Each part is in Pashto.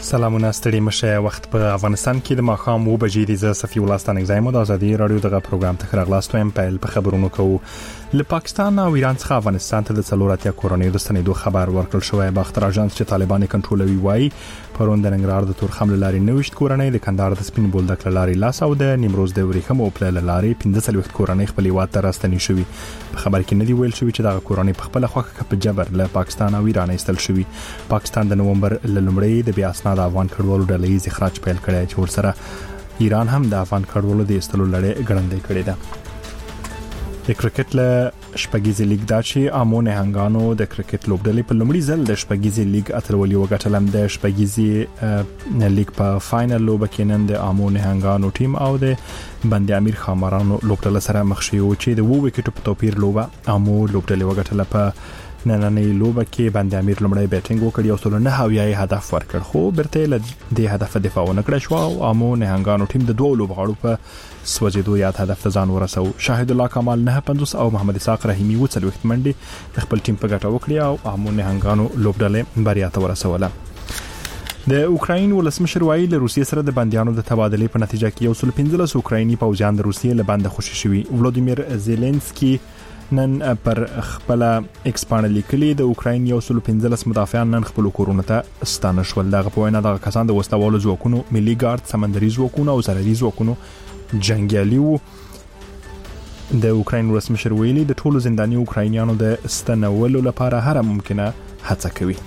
سلامونه ستړي مشه وخت په افغانستان کې د ماښام 2 بجې د صفي ولستان اگزایم د ازادي رادیو دغه پروګرام ته خبرغلاستو ام په خبرونو کوو. له پاکستان او ایران څخه افغانستان ته د څلوراتیا کورونې د ستنېدو خبر ورکړل شوی. باختر اژانس چې طالبان کنټرولوي وایي پرون د ننګرهار د تورخم لاري 90 کورنۍ د کندهار د سپین بولدک لاري لاس او د نیمروز د ورېخم او پل لاري 15 کورنۍ خپل واته راستنې شوې. په خبر کې نه دی ویل شوی چې دغه کورنۍ په خپل خوخه په جبر له پاکستان او ایران ایستل شوی. پاکستان د نومبر لومړی د بیا اسناد افغان کډوالو ډلې اخراج پیل کړی چې ورسره ایران هم د افغان کډوالو د ایستلو لړۍ ګړندۍ کړې ده. د کرکټ له شپږیزې لیګ دا چې امونه هنګانو د کرکټ لوبډلې په لومړي ځل د شپږیزې لیګ اترولي وګټلم. د شپږیزې لیګ په فائنل لوب کې نن د امونه هنګانو ټیم او د بند امیر خامرانو لوبډله سره مخ شي او چې د 2 وکټو په توپیر لوبه امو لوبډلې وګټله. په نننۍ لوبه کې بند امیر لومړی بیټینګ وکړ او سلونه هاویای هدف ورکړ خو برته له دې هدف دفاع ونکړ شو او امو هنګانو ټیم د 2 لوبغاړو په سوځېدو یاد هدف ته ځان ورسو. شاهد الله کمال 950 او محمد اسحاق رحیمی و 40 منډي د خپل ټیم په ګټه وکړي او امو هنګانو لوبډلې بریا ته ورسوله. د اوکراین ولسمشر وایي له روسیې سره د بنديانو د تبادلې په نتیجه کې 115 اوکرایني پوځیان د روسیې له بند خوشي شوي. ولادیمیر زيلنسکي نن پر خپل ایکسپانډ لیکلي د اوکراین 115 مدافعان نن خپل کورونه ته ستانه شول. دغه په وینا دغه کسان د وسلوالو ځواکونو ملي ګارد سمندري ځواکونو او زرعي ځواکونو جنگیالي وو. د اوکراین رسمي ویلي د ټولو زنداني اوکراینیانو د ستنولو لپاره هر ممکنه هڅه کوي.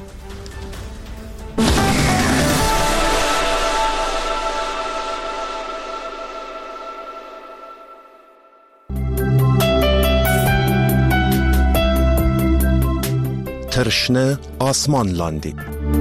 ترشنه آسمان لاندی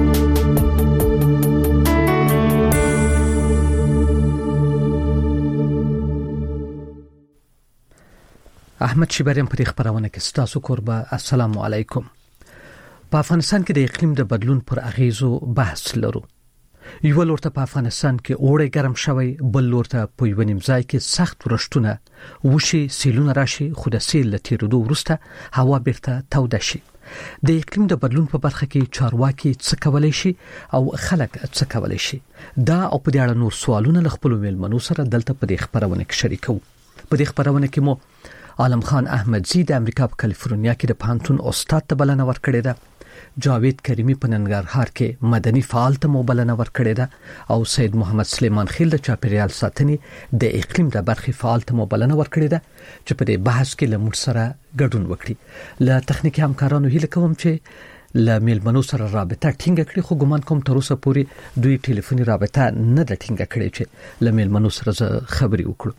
احمد شیبریم پر خبرونه کې ستاسو قربا. السلام علیکم. په افغانستان کې د اقلیم د بدلون پر اغیزو بحث لرو. یو لورته په افغانستان کې اوړی ګرم شوی، بل لورته په یو نیم ځای کې سخت ورشتونه وشي، سیلونه راشي، خو د سیل لتیرودو ورسته هوا بیرته توده شي. د اقلیم د بدلون په برخه کې چارواکي څه کولای شي او خلک څه کولای شي؟ دا او په دې اړه نور سوالونه له خپل میلمنو سره دلته په دې خبرونه کې شریکو. په دې خبرونه کې مو عالم خان احمدزی د امریکا په کالیفورنیا کې د پانتون استاد ته بلنه ورکړې ده. جاوید کریمی په ننګرهار کې مدني فعال ته مو بلنه ورکړې ده او سید محمد سلیمان خیل د چاپیریال ساتنې د اقلیم د برخې فعال ته مو بلنه ورکړې ده چې په دې بحث کې له موږ سره ګډون وکړي. له تخنیکی همکارانو هیله کوم چې له میلمنو سره رابطه ټینګه کړي، خو ګمان کوم تر اوسه پورې دوی ټلیفوني رابطه نه ده ټینګه کړې چې له میلمنو سره خبري وکړو.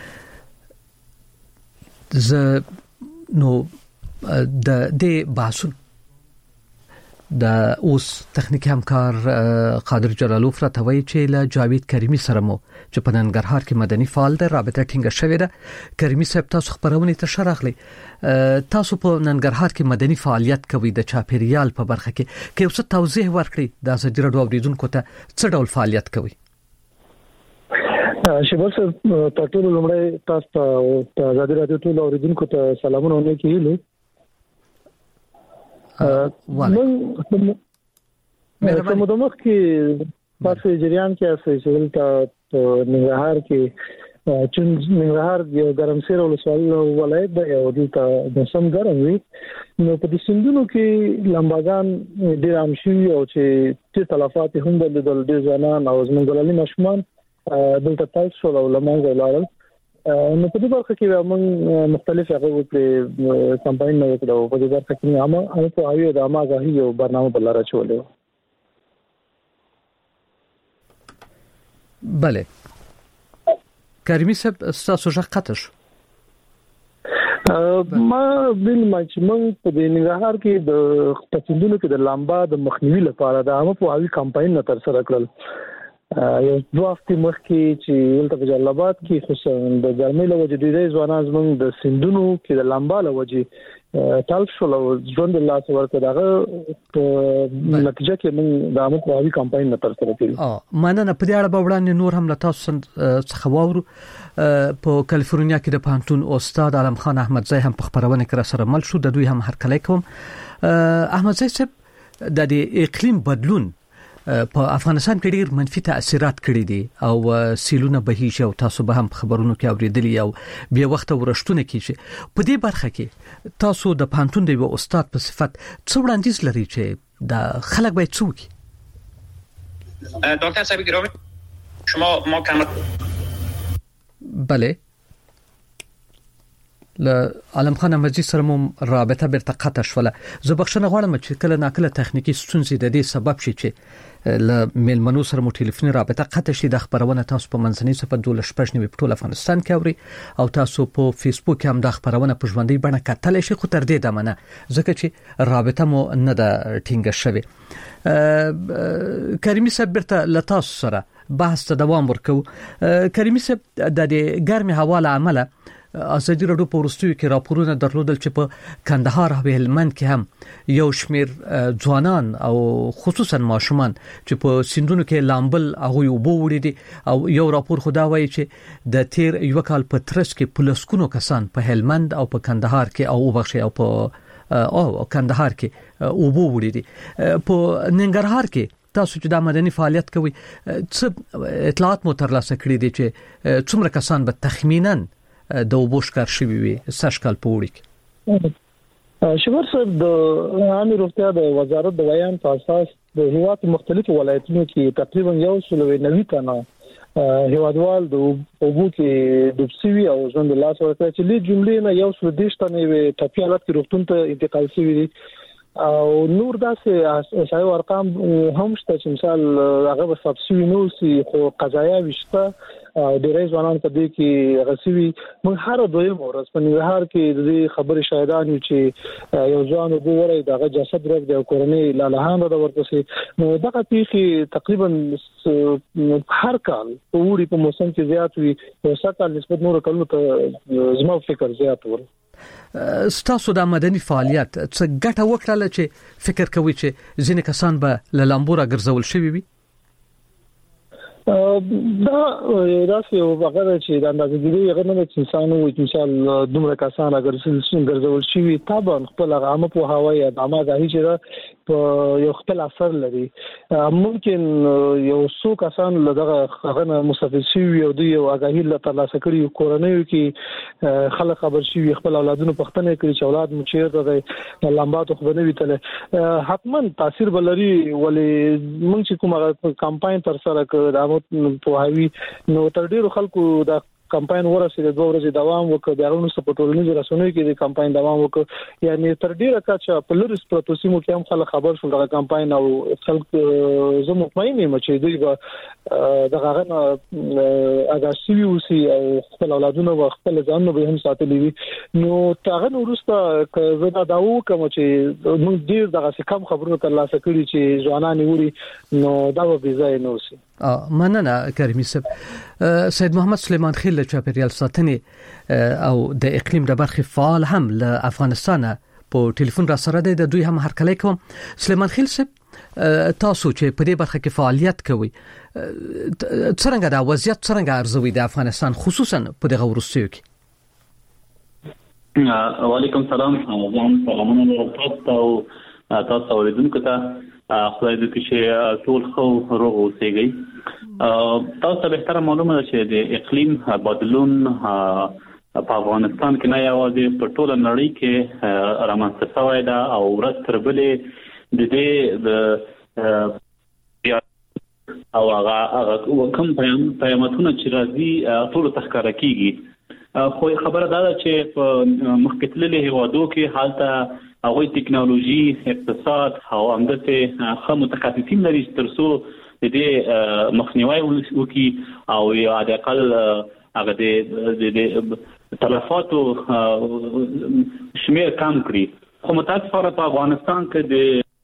نو د دې بحثون د اوس تخنیکی همکار قادر جلالوف را توي چې له جاوید کریمی سره مو چې په ننګرهار کې مدني فعال ده رابطه ټینګه شوې ده. کریمی صاحب تاسو خبرونه ته شرحلي. تاسو په ننګرهار کې مدني فعالیت کوي د چاپیریال په برخه کې کې اوس توضیح ورکړي د ازادي رادیو اوریدونکو ته څه ډول فعالیت کوي؟ شباب په ټول لومړی تاسو ته ازادي رادیو ټول اوریدونکو ته سلامونه ونه کیلو. مهرباني د مخ کې تاسو جریان کې اساسي چې ته ننګرهار کې چې ننګرهار یو ګرمسیر ولایت دی او د سم ګرم وي. نو په دې سندونو کې لمباګان ډېر عام شوي او چې تلفات هم د ډېر ځوانان او زموږ ماشومان دلته تاسو شو او لمانځه لاړل. نو په دې برخه کې موږ مختلف هغه په کمپاین نه وکړو. په دې برخه کې عامه په هغه د اماغاهي یو برنامه بل را چولې. بله کریمی صاحب تاسو ژغ قطش ما بل مچ من په دې ننګرهار کې د پسندونو کې د لامبا د مخنیوي لپاره د عامه په هغه کمپاین نه تر سره کړل. یو 2 هفته مخکې چې ولته په جلال آباد کې خصوصا د ګرمۍ له وجې ډېری ځوانان زموږ د سندونو کې د لامبا له وجې تلف شول او ژوند الله څخه دغه نتیجه کې موږ د عامه قومي کمپاین نه تر سره کړی. مننه. په دې اړه به وړاندې نور هم له تاسو څخه واورو. په کالیفورنیا کې د پانتون استاد عالم خان احمدزی هم په خبرونه کې را سره مل شو. د دوی هم هر کله کوم احمدزی صاحب د اقلیم بدلون په افغانستان کې ډېر منفي تاثیرات کړي دي او سیلونه بهیږي او تاسو به هم خبرونو کې اوریدلی او بیا وخت ورشتونه کیږي. په دې برخه کې تاسو د پانتون دی استاد په صفت څو وړاندیز لري چې د خلک باید څوک دکتر صاحب گرامی شما ما کم بله ل عالم خان مجید سره مو رابطه برته قطع شوله. زه بخښنه غواړم چې کله ناکله تخنیکی ستونزې د دې سبب شي چې ل میلمنو سره مو ټلیفوني رابطه قطع شي. د خبرونه تاسو په منځنۍ صفه 12 په ټول افغانستان کې اوري او تاسو په فیسبوک هم د خبرونه په ژوندۍ بڼه کتل شي، خو تر دې دمنه ځکه چې رابطه مو نه د ټینګه شوی. کریمي صاحب برته لتاس سره بحث ته دوام ورکو. کریمي صاحب د ګرمي هوا له عمله ازادي راډیو په ورستیو کې راپورونه درلودل چې په کندهار او هلمند کې هم یو شمیر ځوانان او خصوصا ماشومان چې په سیندونو کې لامبل هغه وبو وړي دي او یو راپور خدا وایي چې د تیر یو کال په ترڅ کې پولیسکونو کسان په هلمند او په کندهار کې او وبخښي او په کندهار کې وبو وړي دي. په ننګرهار کې تاسو چې د مدني فعالیت کوي څه اطلاعات مو ترلاسه کړي دي چې څومره کسان به تخمینا د وبوشکار شوی وي سشکل پوړی کې؟ شبر صاحب د عامه روغتیا د وزارت د بیان په اساس د هیواد مختلفو ولایتونو کې تقریبا 190 تنه هیوادوال د وبو کې دوبسوي او ژوند لاس ورکړي چې لې جملې نه 110 تنه ټپي حالت کې روغتون ته انتقال شوی دي او نور داسې احصایي ارقام هم شته چې مثال هغه به سبسوي نو سي خو قضایا وشته ډېرې ځوانان په دې کې غسوي. موږ هر دویم ورځ په ننګرهار کې د خبرې شاهدان یو چې یو ځوان وګورئ دغه جسد راک د کورنۍ لالهان د ورپسې نو دغه پیښې تقریبا هر کال په وړي په موسم کې زیات وي او سکه نسبت نور کلو ته زما فکر زیات ور. ستاسو د مدني فعالیت څه ګټه وکړه چې فکر کوي چې ځینې کسان به لامبورا ګرځول شوی وي؟ دا راسي او هغه چې د اندازګيري هغه نه چې انسانو وي چې مثال دومره کسان اگر ګرځول شي طبعا خپل عامه په هوايي عامه ځای چې په یو خپل اثر لري. ممکن یو څو کسان لږه هغه مستفید شي او دوی یو اگاهی له ترلاسه کړي کورنۍ کې خلک خبر شي خپل اولادونو پښتنه کړي چې اولاد مو چیرته دی لامباتو خو نه ویتله حتما تاثیر بلري ولې موږ چې کومه کمپاین تر سره کړو په هاوی نو تر ډیرو خلکو د کمپاین ورسره 2 ورځې دوام وکړ. د هغه نو په ټولنیزو رسنیو کې د کمپاین دوام وکړ یعنی تر ډیره کچا په لریس پروتوسیمو کې هم خلک خبر شول د کمپاین او خلک زه مطمئن یم چې دوی به دغه اګاسي وسی او خپل اولادونو او خپل ځانونه به هم ساتلي وي. نو تاغه ورسته زه دا کوم چې موږ ډیر دغه کم خبرونه ترلاسه کړي چې ځوانان وړي نو دا به ځای نه وسی. مننه کریمي صاحب. سید محمد سلیمان خیل له چاپیریال ساتنې او د اقلیم د برخې فعال هم له افغانستان په ټلیفون را سره دی. د دوی هم هرکلی کوم. سلیمان خیل صاحب تاسو چې په دې برخه کې فعالیت کوي څنګه دا وضعیت څنګه ارزوي د افغانستان خصوصا په دغه ورستیو کې؟ وعلیکم سلام. سلامونه تاسو اوریدونکو ته خدای دې چې ټول خو روغ اوسئ. تاسو به تر معلومه ده چې د اقلیم بدلون په افغانستان کې نه یوازې په ټوله نړۍ کې رامنځته شوی ده او ورځ تر بلې د دې او هغه کوم پیغامونه چې راځي ټول تخکاره کیږي. خو خبره دا ده چې په مخکې تللي هیوادو کې حالت هغه ټکنالوژي اقتصاد او همدغه خو متخصصین لري ترڅو د دې مخنیوي وکړي او یا د اقل هغه د تلفاتو شمیر کم کړي. خو متاسفانه په افغانستان کې د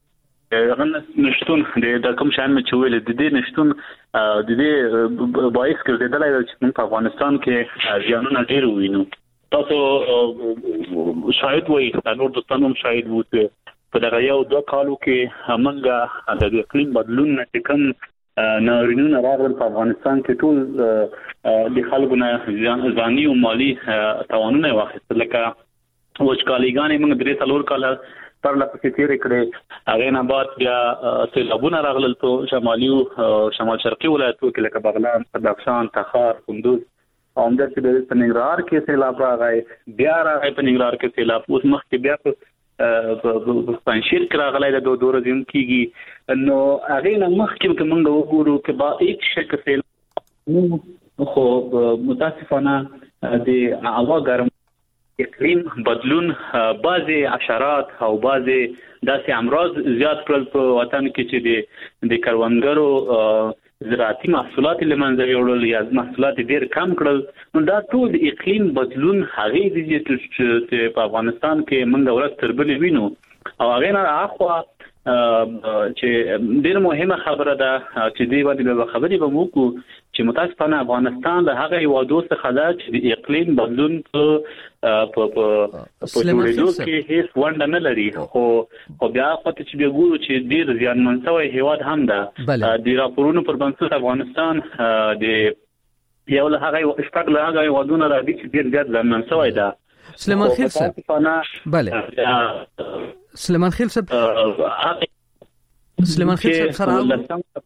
نشټون د کوم شان چې ویل د دې نشټون د دې باعث ګرځیدلی چې په افغانستان کې ځانونه ډیر وینو. تاسو شاید وایي نور دوستانو شاید وو په دغه یو 2 کالو کې همغه د اقلیم بدلون چې کوم ناورینونه راغلل په افغانستان کې ټول د خلکو نه ځاني او مالی توانونه واخیستل. لکه وچکالیګانې موږ 3 کال پر لپاره تیرې کړې. هغه نه بعد بیا سیلابونه راغلل په شمالي او شمال شرقي ولایتونو کې لکه بغلان، بدخشان، تخار، کندوز او همداسې د ننګرهار کې سیلاب راغی، بیا راغی په ننګرهار کې سیلاب. اوس مخکې بیا په پنځشیر کې راغلی د 2 ورځې کېږي. نو هغه نه مخکې که موږ وګورو که با هیڅ شک سیلاب خو متاسفانه د هوا ګرم اقلیم بدلون بعضی حشرات او بعضی داسې امراض زیات کړل په وطن کې چې د کروندګرو زراعتي محصولات له منځه یوړل یا محصولات ډېر کم کړل. نو دا ټول اقلیم بدلون هغه دي چې په افغانستان کې موږ ورځ تر بلې وینو او هغه نه اخوا چې ډېر مهمه خبره ده چې دی باندې خبرې به وکړو چې متاسفانه افغانستان له هغه هیوادو څخه ده چې د اقلیم بدلون په جوړېدو کې هیڅ ونډه نه لري. خو بیا خاطر چې بیا ګورو چې ډېر زیانمن شوی هیواد هم ده. د راپورونو پر بنسټ افغانستان د یو له هغه شپږ له هغه هیوادونو راځي چې ډېر زیات زیانمن شوی ده. سلیمان خیل صاحب بله سلیمان خیل صاحب سره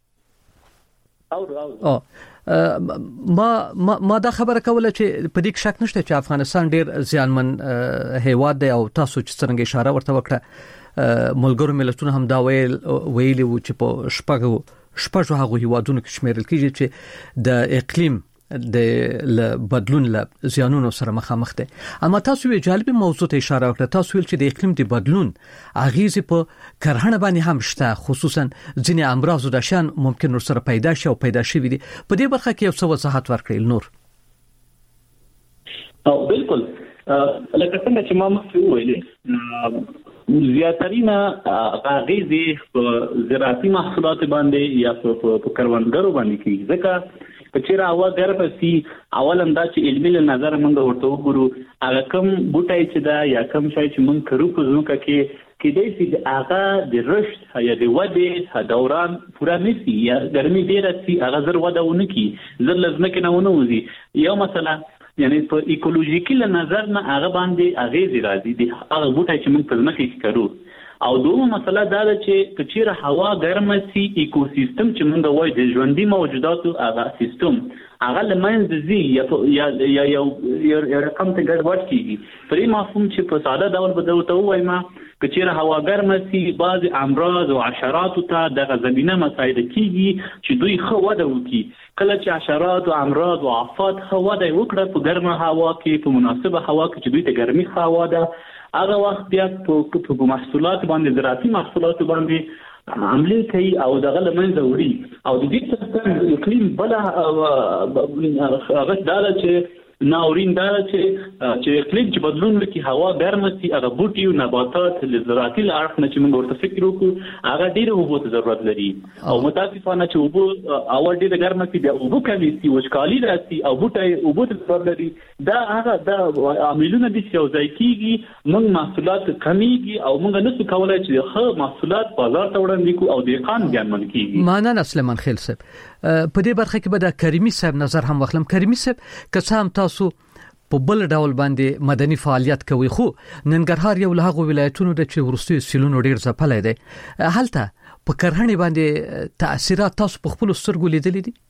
ما دا خبره کوله چې په دې شک نشته چې افغانستان ډیر زیانمن هیواد دی او تاسو چې څنګه اشاره ورته وکړه ملګرو ملتونو هم دا ویلي وو چې په شپږو هغه هیوادونو کې شمیرل کیږي چې د اقلیم د بدلون له زیانونو سره مخامخ دي. اما تاسو یو جالب موضوع ته اشاره وکړه. تاسو ویل چې د اقلیم د بدلون اغیزې په کرهڼه باندې هم شته، خصوصا ځینې امراض او دشان ممکن ورسره پیدا شي او پیدا شي دي. په دې برخه کې یو څه وضاحت ورکړئ نور. او بالکل لکه څنګه چې ما مخکې وویل زیاترینه اغیزې په زراعتي محصولات باندې یا په کروندګرو باندې کیږي. ځکه کچېره هوا ګرمه سي اولم دا چې علمي له نظر موږ ورته وګورو هغه کم بوټي چې دا یا کم شای چې موږ کرو په ځمکه کې دې چې هغه د رشد یا د ودې دوران پوره نشي یا ګرمي ډېره سي هغه زر وده ونه کی زر لازمه کې نه ونه وزي. یو مثلا یعنی په ایکولوژیکي له نظر نه هغه باندې اغیز راځي د هغه بوټي چې موږ په ځمکه کې کرو. او دومره مسله دا ده چې کچېره هوا ګرمه سي ایکوسیستم چې موږ وایو د ژوندۍ موجوداتو هغه سیستم هغه لمنځه ځي یا یو رقم ته ګډوډ کیږي. پرې مفهوم چې په ساده ډول به درته ووایم کچېره هوا ګرمه سي بعض امراض او حشراتو ته دغه زمینه مساعده کیږي چې دوی ښه وده وکړي. کله چې حشرات او امراض او آفات ښه وده وکړه په ګرمه هوا کې په مناسبه هوا کې چې دوی ته ګرمي ښه هوا ده هغه وخت بیا په محصولات باندې زراعتي محصولات باندې عملي کوي او دغه لمنځه وړي. او د دې څخه اقلیم بل هغه دا چې ناورین دا چې اقلیم چې بدلون وکړي هوا ګرمه سي هغه بوټي او نباتات له زراعتي اړخ نه چې موږ ورته فکر وکړو هغه ډېر اوبو ته ضرورت لري. او متاسفانه چې اوبو اول ډېر ګرمه سي بیا اوبو کمې سي وچکالي راسي او بوټي اوبو ته ضرورت لري. دا هغه عاملونه دي چې یو ځای کیږي موږ محصولات کمیږي او موږ نشو کولای چې ښه محصولات بازار ته وړاندې کوو او دهقان زیانمن کیږي. معنا سلیمان خیل صاحب په دې برخه کې به د کریمي صاحب نظر هم واخلم. کریمي صاحب که څه هم تاسو په بل ډول باندې مدني فعالیت کوي خو ننګرهار یو له هغو ولایتونو د چې ورستي سیلونو ډیر ځپلای دي هلته په کرهڼې باندې تاثیرات تاسو په خپل سترګو لیدلې دي؟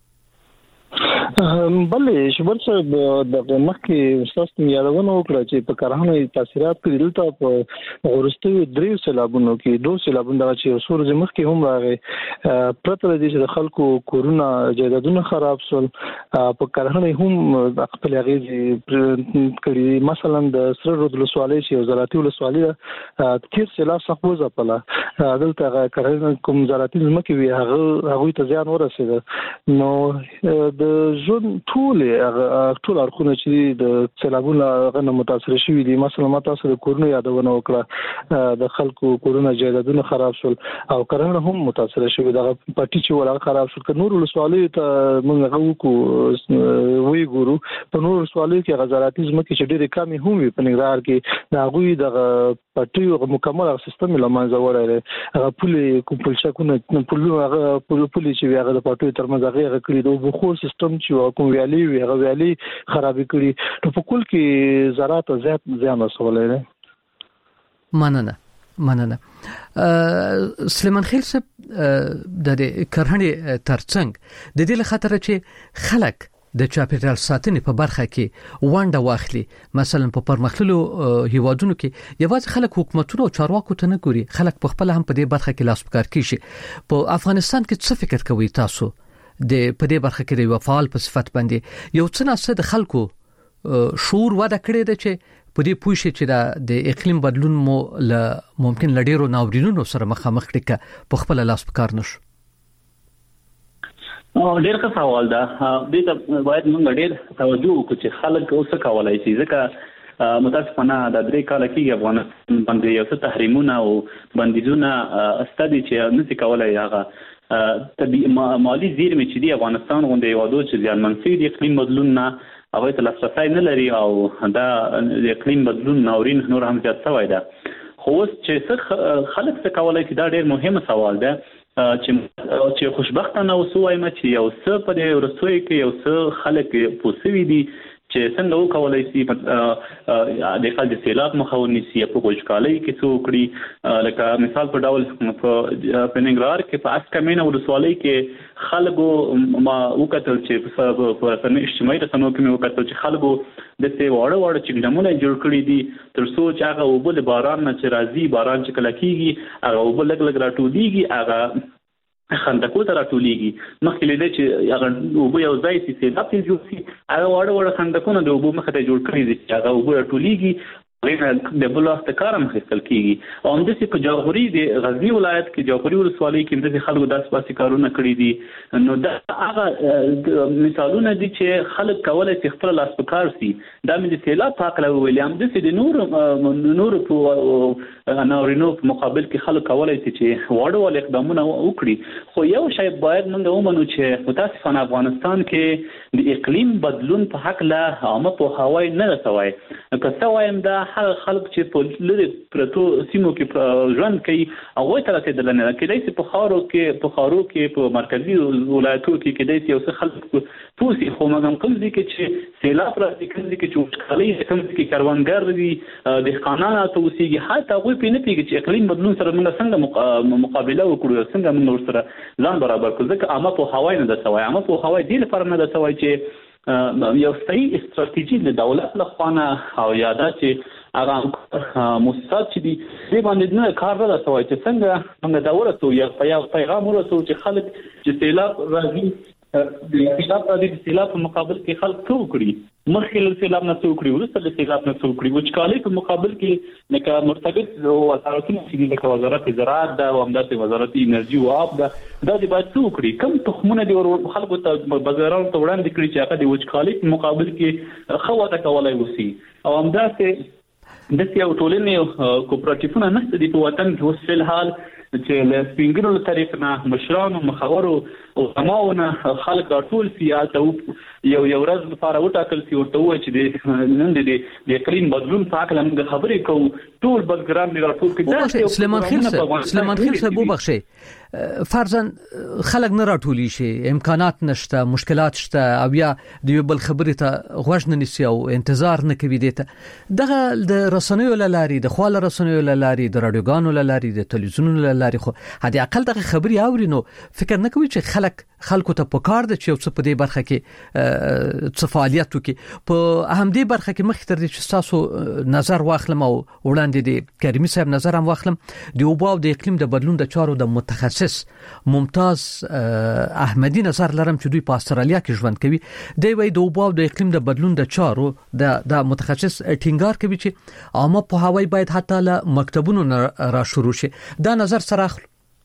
بلې شبر صاحب د مخکې استاد یادونه وکړه چې په کرهڼې تاثیرات کې دلته په ورستي درې سیلابونو کې دوه سیلابونه چې سور زمخ کې هم راغی پرته د دې چې د خلکو کورونه جایدادونه خراب شول په کرهڼې هم خپل اغیز کړي. مثلا د سره رود ولسوالۍ چې زراعتي ولسوالۍ تیر سیلاب څخه وځپله دلته کرهڼې کوم زراعتي ځمکې وي هغه ته زیان ورسېده. نو د ژوند ټول اړخونه چې د سیلابونو غنه متاثر شوي دي مثلا تاسو د کورونو یادونه وکړه د خلکو کورونه جایدادونه خراب شول او کرهڼه هم متاثر شوي دغه پټي چې ورغه خراب شول. که نور ولسوالۍ ته موږ هغه وی ګورو په نور ولسوالۍ کې غزاراتي ځمکې چې ډېرې کمې هم وي په ننګرهار کې د هغوی دغه پټي مکمل سیستم له منځه وړی هغه پولې کوم پلچکونه پولونه هغه پولې چې هغه د پټي ترمنځ هغه کړي د بخور سیستم چې کوم ویالي وی هغه ویالي خراب کړي. نو په کل کې زراعت زیات زیان رسولای دی. مننه. مننه. سلیمان خیل صاحب د کرهڼې ترڅنګ د دې لخاطر چې خلک د چاپیریال ساتنې په برخه کې ونډه واخلي، مثلا په پرمختللو هیوادونو کې یوازې خلک حکومتونو او چارواکو ته نه ګوري، خلک په خپل هم په دې برخه کې لاس پکار کوي. په افغانستان کې څه فکر کوي تاسو د په دې برخه کې د یو فعال په صفت باندې یو څه ناسه د خلکو شعور وده کړی دی چې په دې پوه شي چې د اقلیم بدلون مو ممکن لډیرو ناورینونو سره مخامخ کړي په خپل لاس پکار نشو؟ ډېر ښه سوال ده. دې ته باید موږ ډېر توجه وکړو چې خلک اوس کولای شي، ځکه متاسفانه د 3 کال کېږي افغانستان باندې یو څه تحریمونه او بندیزونه استدي چې نشي کولای هغه طبيعي مالي زیرمې چې دی افغانستان غونډه یوادو چې ځانمن سي د اقلیم بدلون نه هغه ته لاسرسی نه لري او دا د اقلیم بدلون ناورین نور هم زیات شوی ده. خو اوس چې خلک څه کولای شي دا ډېر مهم سوال ده چې خوشبختانه وسوایم چې یو څه په دې ورسوي کې یو څه خلک پوسوي دي چې څنګه وکولای شي د خلک د سیلاب مخه ونیسي په وچکالۍ کې څه وکړي. لکه مثال په ډول په ننګرهار کې په اسکمینه ولسوالۍ کې خلکو ما وکتل چې په اجتماعي رسنیو کې وکتل چې خلکو د څه وړه چې ګډمونه جوړ کړي دي تر څو چې هغه وبل باران نه چې راځي، باران چې کله کېږي هغه وبل لګ راټولېږي، هغه خندقو ته راټولېږي. مخکې لیدل چې هغه اوبه یو ځای سي سیلاب ته جوړ شي، هغه وړه خندقونه د اوبو مخه ته جوړ کړي دي چې هغه اوبه راټولېږي د بل وخت کار هم خپل کیږي. او همداسې په جاغوري د غزنی ولایت کې جاغوري ولسوالۍ کې د خلکو داسې کارونه کړي دي. نو دا هغه مثالونه دي چې خلک کولای شي خپل لاس په کار سي. دا مې د سیلاب په اړه ویل، همداسې د نور په ناورینو په مقابل کې خلک کولای شي چې واړه اقدامونه وکړي. خو یو شی باید موږ ومنو چې متاسفانه افغانستان کې د اقلیم بدلون په حق له عامه پوهاوی نه رسوي. که څه وایم دا هغه خلک چې په لری پرتو سیمو کې ژوند کوي هغه ته رسیدل نه کېدای شي. په خارو کې په مرکزی ولایتو کې کېدای شي او څه خلک پوسی خو مګم کوم دي چې سیلاب راځي، کوم دي چې وچکالۍ، کوم دي چې کاروانګر دي، دهقانان توسيږي، حتی هغه په نه پیږي چې اقلیم بدلون سره موږ څنګه مقابله وکړو، څنګه موږ سره ځان برابر کړو. ځکه عامه پوهاوی نه ده سوی، عامه پوهاوی دې لپاره نه ده سوی چې یو صحیح استراتیژي د دولت لخوا نه او یاده چې هغه مؤسسات چې دي دې باندې نه کار نه سوی چې څنګه موږ دا ورسو یا پیغام ورسو چې خلک چې سیلاب راځي د سیلاب په مقابل کې خلک څه وکړي، مخکې له سیلاب نه څه وکړي، وروسته له سیلاب نه څه وکړي. وچکالۍ په مقابل کې لکه مرتبط وزارتونه چې دي لکه وزارت زراعت ده او همداسې وزارت انرژي او آب ده، دا دې باید څه وکړي، کوم تخمونه دي خلکو ته بازارانو ته وړاندې کړي چې هغه د وچکالۍ په مقابل کې ښه وده کولی وسي. او همداسې یو ټولنې کوپراتیفونه نشته دي په وطن کې اوس فلحال چې له سپینګرو له طریق نه مشرانو مخورو او علماؤونه خلک راټول سي هلته یو ورځ لپاره وټاکل سي ورته ووایي چې نن د اقلیم بدلون په هکله موږ خبرې کوو، ټول بزګران دې راټول کړي. سلیمان خیل صاحب وبخښئ، فرضاً خلک نه راټولی شي، امکانات نشته، مشکلات شته او یا د یو بل خبرې ته غوږ نه نیسي او انتظار نه کوي. دې ته دغه د رسنیو له لارې، د خواله رسنیو له لارې، د راډیوګانو له لارې، د تلویزیونونو له لارې خو حد اقل دغه خبرې اوري، نو فکر نه کوي چې خلکو ته پکار ده چې یو څه په دې برخه کې څه فعالیت وکړي. په همدې برخه کې مخکې تر دې چې تاسو نظر واخلم او وړاندې د کریمي صاحب نظر هم واخلم، د اوبو او د اقلیم د بدلون د چارو د متخصص ممتاز احمدی نظر لرم چې دوی په استرالیا کې ژوند کوي. دی وایي د اوبو او د اقلیم د بدلون د چارو د متخصص ټینګار کوي چې عامه پوهاوی باید حتی له مکتبونو را شروع شي. دا نظر سره اخلو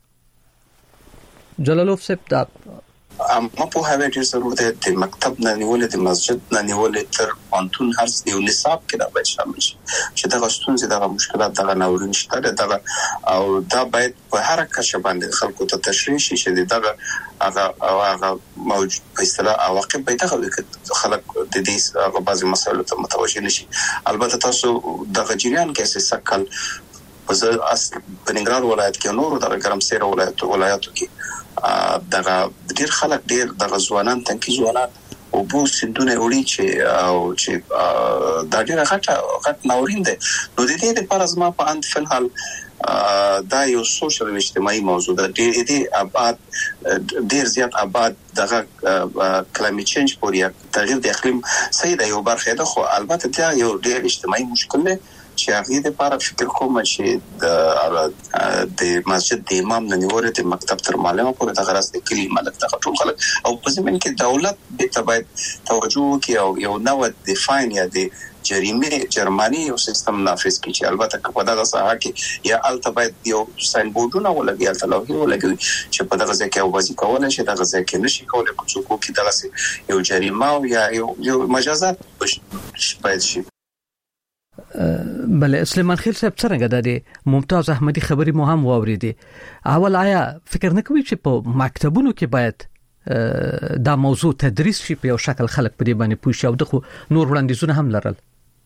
جلالوف صاحب؟ دا ما په هغه ډیر ضرورت دی د مکتب نه نیولې د مسجد نه نیولې تر پانتون هر څه یو نصاب کې دا باید شامل شي چې دا غوښتنې دا مشکلات دا ناورین شته دا او دا باید په هر کچه باندې خلکو ته تشریح شي چې دا هغه موجود په اصطلاح عواقب به دا خلک د دې بعضي مسایلو ته متوجه نشي. البته تاسو د غجریان کې څه کل په ننګرهار ولایت کې نور د ګرمسیر ولایتو کې دغه ډیر خلک ډیر د ځوانان تنکي ځوانان او بو سندونه وړي چې دا ډیر غټ ناورین دی. نو د دې لپاره زما په اند فلحال دا یو سوشل او اجتماعي موضوع ده. دې آباد ډیر زیات آباد دغه کلایمټ چینج پورې تغییر د اقلیم صحیح ده یو برخه ده، خو البته دا یو ډیر اجتماعي مشکل دی چې هغه د لپاره فکر کوم چې د مسجد د امام نه نیول د مکتب تر معلمه پورې د غرض د کلی ملک ته ټول خلک او په زمين کې دولت به تبعید توجه کوي او یو نوو ډیفاین یا د جرمني یو سیستم نافذ کړي چې البته په دغه ساحه کې یا التبعید یو ساين بورډونه ولګي التلوهي ولګي چې په دغه ځکه وځي کولای شي دغه ځکه نشي کولای کوڅو کې دغه یو جریمه او یا یو مجازات باید شي. بله سلیمان خیل صاحب څنګه د ممتاز احمدی خبري مو هم واوریدي اول آیا فکر نه کوي چې په مکتبونو کې باید دا موضوع تدریس شي په یو شکل خلک په دې باندې پوه شي او دغه نور وړاندیزونه هم لرل؟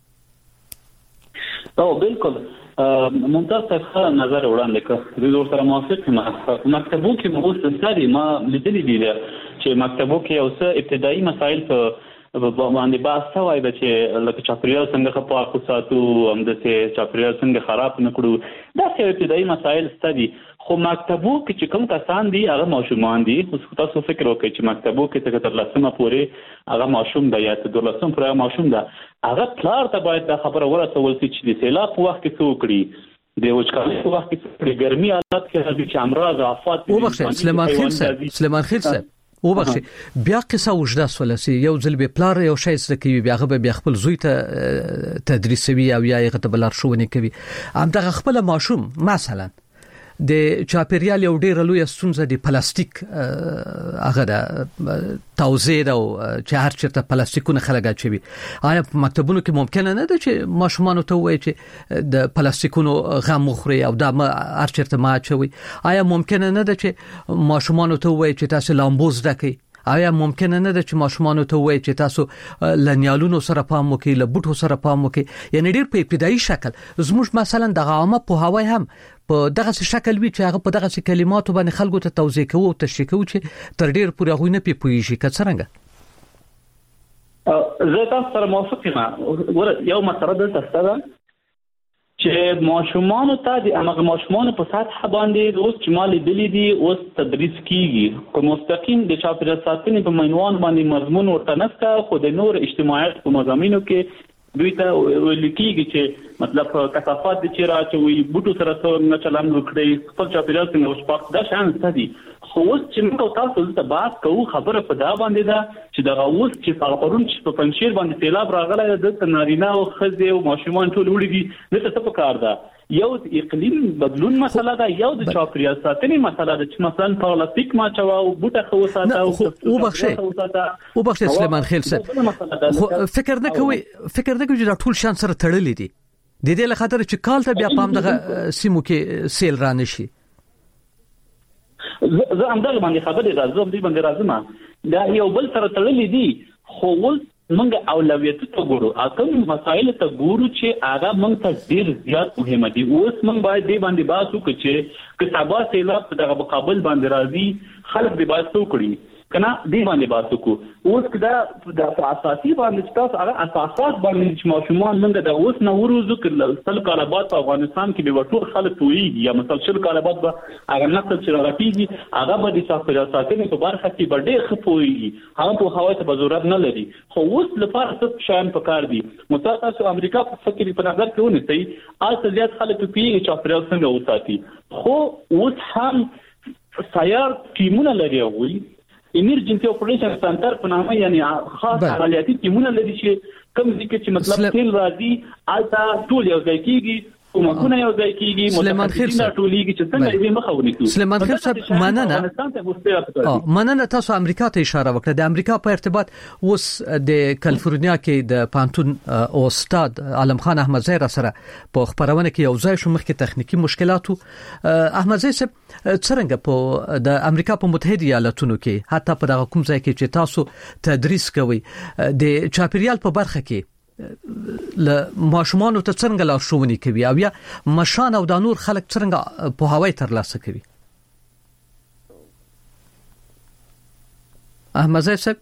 او بالکل ممتاز صاحب نظر وړاندې کړ د زور سره موافق یم. مکتبو کې مو ستاسو ما لیدلې دي چې مکتبو کې یو څه ابتدایي مسایل باندې بحث شوی دی چې لکه چاپریال څنګه پاک وساتو هم د چاپریال څنګه خراب نه کړو دا څه ابتدایي مسایل ستدي. خو مکتبو کې چې کوم کسان دي هغه ماشومان دي. تاسو فکر وکړئ چې مکتبو کې تر لسمه پورې هغه ماشوم دی یا تر دولسمه پورې ماشوم دی هغه پلار ته باید دا خبره ورسول شي چې د سیلاب په وخت کې څه وکړي د وچکالۍ په وخت کې ګرمي حالت کې راځي چې امراض آفات وبخښه سلیمان خیل صاحب وبخښه بیا قصه وجدا سولسي یو ځل به پلار یو شی سره کوي بیا غو به خپل زوی ته تدریسوي او یا یې ته بلار شوونه کوي ام دغه خپل ماشوم مثلا د چاپیریال یو ډیر لوی ستونزه د پلاستیک هغه د توزیع او چې هر چیرته پلاستیکونه خلک اچوي. آیا په مکتبونو کې ممکنه نه ده چې ماشومان ته وایي چې د پلاستیکونو غم مخوري او د هر چیرته ما اچوي؟ آیا ممکنه نه ده چې ماشومان ته وایي چې تاسو لامبوز دکې؟ آیا ممکنه نه ده چې ماشومان ته وایي چې تاسو لنیالونو سره پام وکړئ لبوټو سره پام وکړئ؟ یعنی ډیر په ابتدایي شکل زموږ مثلا د عامه په هواي هم په دغه شکل وی چې هغه په دغه کلماتو باندې خلکو ته توضیح کوي او تشریح کوي چې تر ډیر پورې هغه نه پیږي که څنګه. زه تاسو سره موافق یم. یو مسله دلته ستاسو چې ماشومان ته د هغه ماشومان په سطح باندې اوس چې مال دلی دي اوس تدریس کیږي کوم مستقیم د چاپیریال ساتنې په مینوان باندې مضمون ورته نشته خو د نور اجتماعیت په مضامینو کې دوی ته ولیکيږي چې مطلب کثافات چې راچوي بوټو سره څنګه چلند وکړي خپل چاپیریال څنګه وشپاک دا شان ستدي. خو اوس چې موږ تاسو ته بحث کوو خبره په دا باندې ده چې دا اوس چې پرون چې په پنځیر باندې سیلاب راغلی د نارینه او ښځې او ماشومان ټول وړي دي دته څه پکار ده. یو اقلیم بدلون مسله ده یو د چاپیریال ساتنې مسله ده چې مثلا پلاستیک ما چوا او بوټه خو ساته او بخښه سلیمان خیل صاحب فکر نه کوي چې دا ټول شان سره تړلې دي د دې له خاطر چې کال ته بیا پام دغه سیمو کې سیل را نشي. زه هم دغه باندې خبرې راځم دې باندې راځم دا یو بل سره تړلې دي خو موږ اولویت ته ګورو اته مسایل ته ګورو چې هغه موږ ته ډیر زیات مهمه دي. اوس موږ باید دې باندې بحث وکړو چې سبا سیلاب په دغه مقابل باندې راځي خلک دې باید څه وکړي کنه دې باندې بحث وکړو. اوس کدا د اساسي باندې تاسو هغه اساسات باندې چې ماشومان موږ د اوس نه وروزو کړل سل کال بعد په افغانستان کې به ټول خلک تویږي یا مثلا شل کال بعد به هغه نسل چې راغلي هغه به د چاپیریال ساتنې په برخه کې به ډېر خپوي هغه په هوا ته ضرورت نه لري. خو اوس لپاره څه شان پکار دي متاسف امریکا په فکر په نظر کې ونیسي اصل زیات خلک په چاپیریال څنګه وساتي. خو اوس هم سیار ټیمونه لري وي ایمرجنسي اپریشن سنټر په نامه یعنی خاص عملیاتي ټیمونه لري چې کوم ځکه چې مطلب تل راځي الته ټول یو ځای کیږي کومه یو ځای کیږي متخصصین ټولېږي چې څنګه دې مخاوني کوي. سلیمان خیل صاحب مننه تاسو امریکا ته اشاره وکړه. د امریکا په ارتباط اوس د کالیفورنیا کې د پانتون او استاد عالم خان احمدزی را سره په خبرونه کې یو ځای شو مخکې تخنیکی مشکلاتو. احمدزی صاحب څنګه په د امریکا په متحده ایالاتونو کې حتی په دغه کوم ځای کې چې تاسو تدریس کوي د چاپیریال په برخه کې ل ماشومان ته څنګه لارښوونې کوي او یا مشان او د نور خلک څنګه په هواي تر لاسه کوي؟ احمد صاحب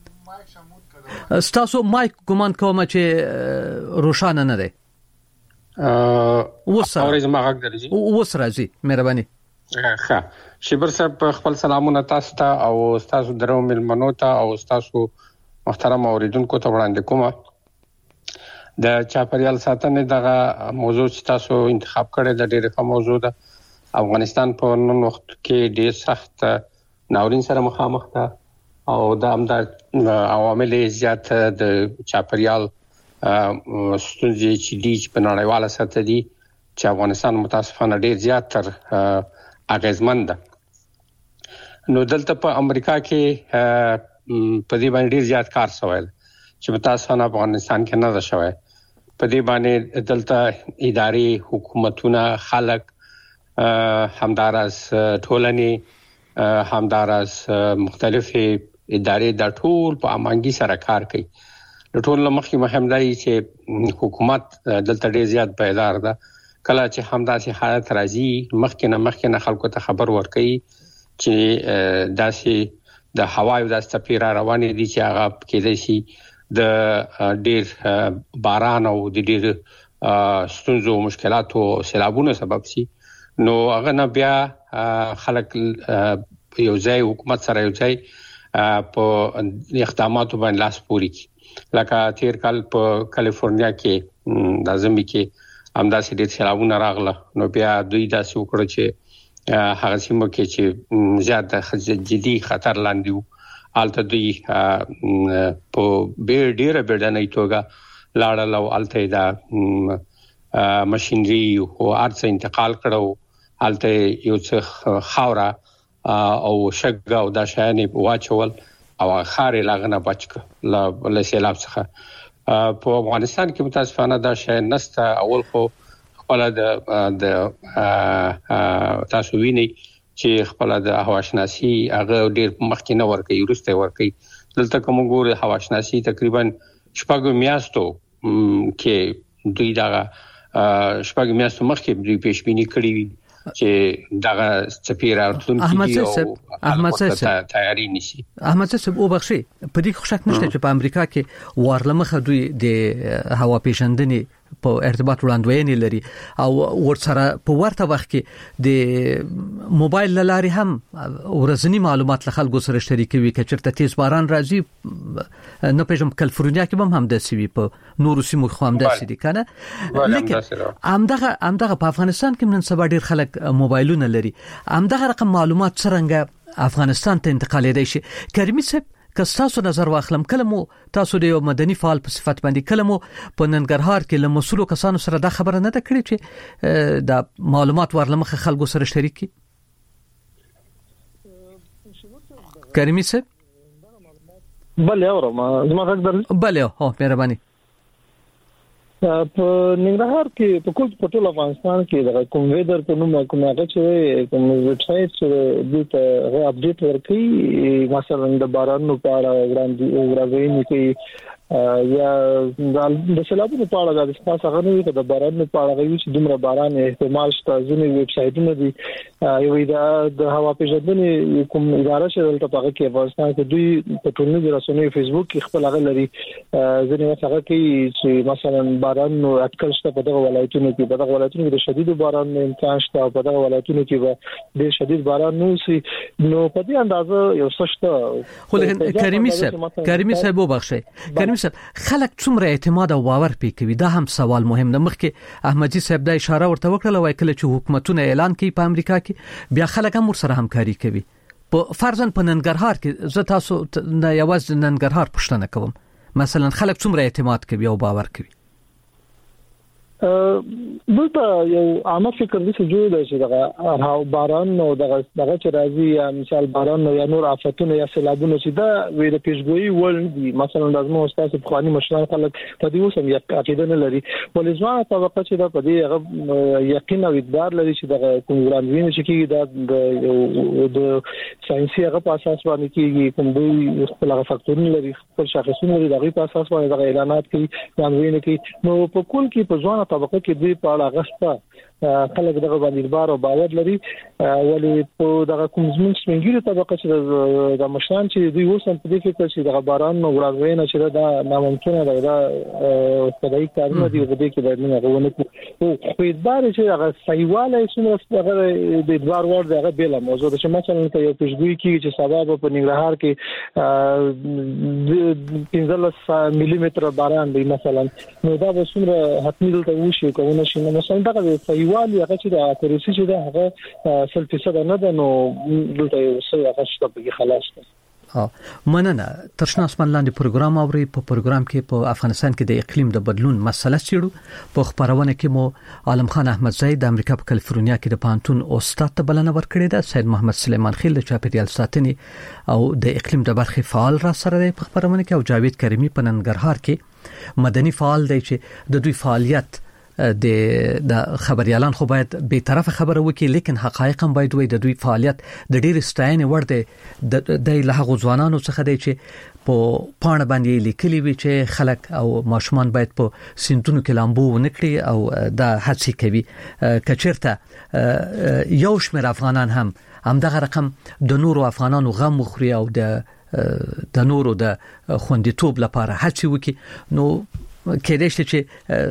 ستاسو مایک ګمان کوم چې روښانه نه دی. اورې زما غږ درځي اوس راځي مهرباني. ښه شیبر صاحب خپل سلامونه تاسو ته او تاسو درو ملمنو ته او تاسو محترم اوریدونکو ته وړاندې کوم. د چاپریال ساتنې دغه موضوع چې تاسو انتخاب کړی د ډېر ښه موضوع ده. افغانستان په نن وخت کې ډېر سخت ناورین سره مخامخ ده او د امدا عوامل زیات د چاپریال ستونزې چې دي په نړیواله سطح دي چې افغانستان متاسفانه ډېر زیات تر اغیزمن ده. نو دلته په امریکا کې په دې باندې ډېر زیات کار شوی چې متاسفانه افغانستان کې نه ده شوی. په دې باندې دلته اداري حکومتونه خلک همدارس ټولنې همدارس مختلفې ادارې د ټول په امانګي سره کار کوي. د ټول مخکې مهم دی چې حکومت دلته ډېر زیات بیدار ده. کله چې همداسې حالت راځي مخکې نه خلکو ته خبر ورکړي چې داسې د هوایو د استپیرا روانې دي چې هغه کېدای شي د ډېر باران او د ډېر ستونزو مشکلاتو سیلابونو سبب شي. نو هغه نه بیا خلک یو ځای حکومت سره یو ځای په اقداماتو باندې لاس پوري کی. لکه تیر کال په کالیفورنیا کې د زمي کې همداسې ډېر سیلابونه راغله. نو بیا دوی داسې وکړه چې هغه سیمه کې چې زیات جدي خطر لاندې وو الته دوی په ډېره بیړنۍ توګه لاړل او الته دا ماشينري او ارڅ انتقال کړو. الته یو څه خاورا او شګ او دا شانې واچول او خارې لاغنه بچک له سیلاب څخه. په افغانستان کې متاسفانه دا شی نسته. اول خو خپل د تاسو ویني چې خپل د هواشناسي هغه ډېر مخکې نه ورکي ورسته ورکي. دلته کوم ګور هواشناسي تقریبا شپږ میاشتو کې دوی دا شپږ میاشتو مخکې دوی پیشبینی کړی وي چې دا سپیرا تونکي او احمد صاحب تیاری نشي. احمد صاحب او بخشي په دې خوشک نشته چې په امریکا کې وارلمخه دوی د هوا پیژندنې په ارتباط وړاندوینې لري او ورسره په ورته وخت کې د موبایل لارې هم ورځنی معلومات له خلکو سره شریکوي. کچرته تیز باران راځي نه پېژم کالیفورنیا کې هم داسې وي په نورو سیمو خو هم داسې دي کنه. لیکن همدغه په افغانستان کې نن سبا ډېر خلک موبایلونه لري. همدغه رقم معلومات څنګه افغانستان ته انتقالېدای شي؟ کریمي صاحب که تاسو نظر واخلم کلمو تاسو د یو مدني فعال په صفت باندې کلمو په ننګرهار کې له مسؤلو کسانو سره دا خبره نه ده کړې چې دا معلومات ورلمخه خلکو سره شریک کی. کریمي صاحب بله اورم زما غږ درځي؟ بله هو مهرباني. په ننګرهار کې په ټول افغانستان کې د کوم ویدر په نوم کوم هغه چې کوم ویب سټ چې د ته اپډیټ ورکړي مثلا د بارانونو په اړه وړاندې کوي یا د سیلابونو په اړه د خاص هغه نه وي د بارانونو په اړه وی چې دومره باران احتمال شته. ځینې ویب سټونه دي یو د هوا پیژندنې کوم اداره چې دلته په کې افغانستان کې دوی په ټولنیزو رسنیو فیسبوک کې خپل هغه لري. ځینې وخت هغه کې چې مثلا باران نو اټکل شته په دغه ولایتونو کې د شدید باران امکان شته او په دغه ولایتونو کې د شدید باران نو سي نو په دې اندازه یو څه شته. خو لکه کریمي صاحب وبخښي کریمي صاحب خلک څومره اعتماد او باور پې کوي دا هم سوال مهم ده. مخکې احمدجي صاحب دا اشاره ورته وکړه وای کله چې حکومتونه اعلان کوي په امریکا کې بیا خلک هم ورسره همکاري کوي. په فرضاً په ننګرهار کې زه تاسو نه یوازې ننګرهار پوښتنه کوم مثلا خلک څومره اعتماد کوي او باور کوي؟ دلته یو عامه فکر دي چې جوړ دی چې دغه باران او دغه چې راځي یا مثال باران یا نور آفتونه یا سیلابونه چې دا وې د پیشګوئی ول دي. مثلا د ازمو استاد په خواني مشران خلک په دې وسم عقیده نه لري ولې ځوان طبقه چې دا په دې هغه یقین او اقدار لري چې دغه کوم وړاندوینه چې کیږي دا د ساينسي هغه په اساس باندې کیږي کوم دوی خپل فاکتورونه لري خپل شاخصونه لري دغه په اساس باندې دغه اعلانات کوي وړاندوینه کوي. نو په کول کې په ځوان طبقه کې دوی په اړه غشته خلک دغه باندې بار او باور لري ولی په دغه کوم زموږ سپینګیری طبقه چې د مشران چې دوی اوسم په دې فکر چې دغه باران نو وړاندوینه چې دا ناممکنه ده دا خدای کارونه دی په دې کې باید نه غوونه او په اعتبار چې هغه صحیحواله څومره هغه د اعتبار ور دغه بیل موضوع ده چې مثلا یو پیشګوئی کیږي چې سبب په ننګرهار کې 15 ملي متر باران دی مثلا نو دا به څومره حتمی دلته وشي کوونه شي مثلا دا صحیحواله هغه چې د اکورسي چې دا هغه 100% نه ده نو دلته څه هغه شته به خلاص ده. مننه ترشنا اسمان لاندې پروګرام اوري په پروګرام کې په افغانستان کې د اقلیم د بدلون مسله چیرو په خبرونه کې مو عالم خان احمد زید د امریکا په کالیفورنیا کې د پانتون استاد ته بلنه ورکړې ده. سید محمد سلیمان خیل د چاپیریال ساتنې او د اقلیم د برخې فعال را سره دی په خبرونه کې او جاوید کریمی په ننګرهار کې مدني فعال دی چې د دوی فعالیت د خبريالان خو باید به طرف خبره وکي لیکن حقایق هم باید وي د دوی فعالیت د ډېر ستاینې ور دي د له غوځوانانو څخه دی چې په پاڼه باندې لیکلي وي چې خلک او ماشومان باید په سنتونو کې لامبو ونکړي او دا هڅه کوي کچرته یو شمېر افغانان هم دغه رقم د نورو افغانانو غم مخوري او د نورو د خوندیتوب لپاره هڅه وکي نو کېدای شي چې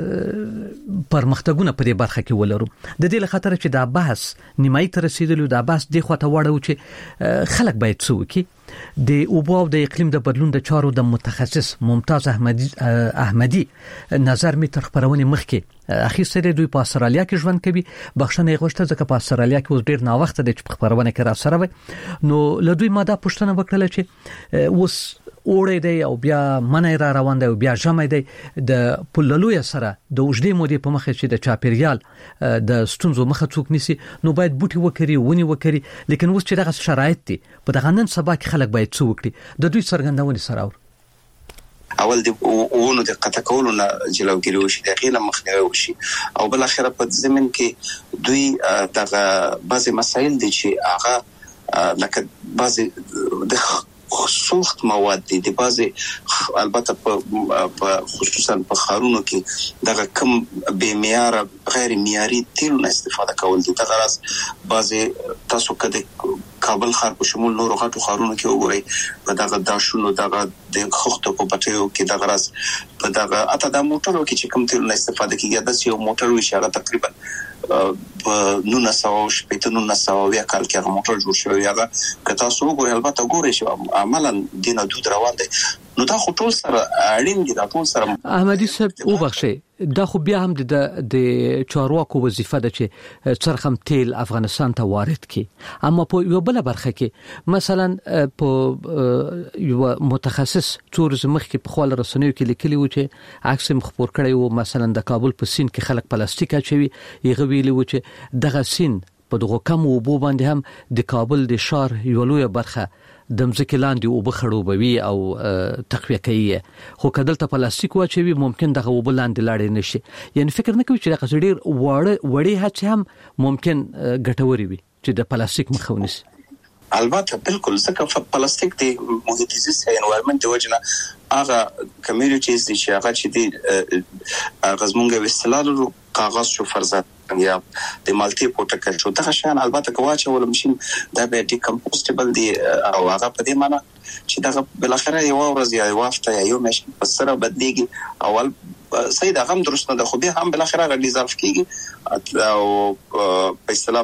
پرمختګونه په دې برخه کې ولرو. د دې لخاطر چې دا بحث نیمایي تر رسیدلو دا بحث د خواته وړو چې خلک باید څه وکړي. د اوبو او د اقلیم د بدلون د چارو د متخصص ممتاز احمدی نظر می تر خبرونه مخکې اخی سره دوی په استرالیا کې ژوند کوي. بخښنه غوښته ځکه په استرالیا کې اوس ډیر نا وخت د خبرونه کې را سره وي نو له دوی ماده پوښتنه وکړه چې اوس اوړې دی او بیا منای را روان دی او بیا ژمې دی د پللوې سره د وجدي مودې په مخ کې د چاپیریال د ستونزو مخه څوک نسی نو باید بوټي وکړي ونی وکړي لیکن اوس چې دغه شرایط دي په دغه نن سبا کې خلک باید څه وکړي د دوی څرګندونې سره اول د اونو د قطع کولو نه جلوګیری وشي د غیله مخنیوي وشي او بل اخره په زمين کې دوی دغه بعضي مسایل دي چې هغه لکه بعضي د سوخت مواد دي د بعضي البته په خصوصا په خارونو کې دغه کم بے معیار غیر معیاري تیل نه استفاده کول دي تغرض بعضي تاسو کده کابل ښار په شمول نور غټو خارونو کې وګورئ په دغه داشونو دغه د خښتو په پټیو کې دغه راز په دغه اته د موټرو کې چې کوم تیل نه استفاده کیږي د یو موټر وشاره تقریبا په 1900 کال کې هغه موټر جوړ شوی هغه که تاسو وګورئ البته ګورئ چې عملاً دینه دود روان دي نو دا خو ټول سره اړین دي دا ټول سره احمدی صاحب او بخښه دا خو بیا هم د چارواکو وظیفه ده چې څرخم تیل افغانستان ته وارد کړي اما په یو بل برخه کې مثلا په یو متخصص تورزم مخ کې په خپل رسنیو کې لیکلي و چې عکس مخبر کړی و مثلا د کابل په سین کې خلک پلاستیک اچوي یغه ویلي و چې دغه سین په دغه کم وبو باندې هم د کابل د شهر یو لوی برخه د مځکې لاندې او بخړوبوي او تقویه کوي خو کدلته پلاستیک واچوي ممکن دغه وبل لاندې لاړې نشي یعنی فکر نه کوي چې دغه ډیر وړي هڅه هم ممکن ګټوري وي چې د پلاستیک مخه ونیسي. البته بالکل ځکه پلاستیک د محیط زیست انوایرمنت د وجنه هغه کمیونټیز چې هغه چې د غزمونګه وستلالو کاغذ شو فرضات یا د مالټي پروتکل شو دغه شان البته کواچ ولم شي دا به ډیکمپوزټیبل دی او هغه په دې معنی چې دغه بل اخره یو ورځ یا یو هفته یا یو مېش په سره بدلیږي اول سید هغه درست نه خو به هم بل اخره ریزرف کیږي او په اصطلاح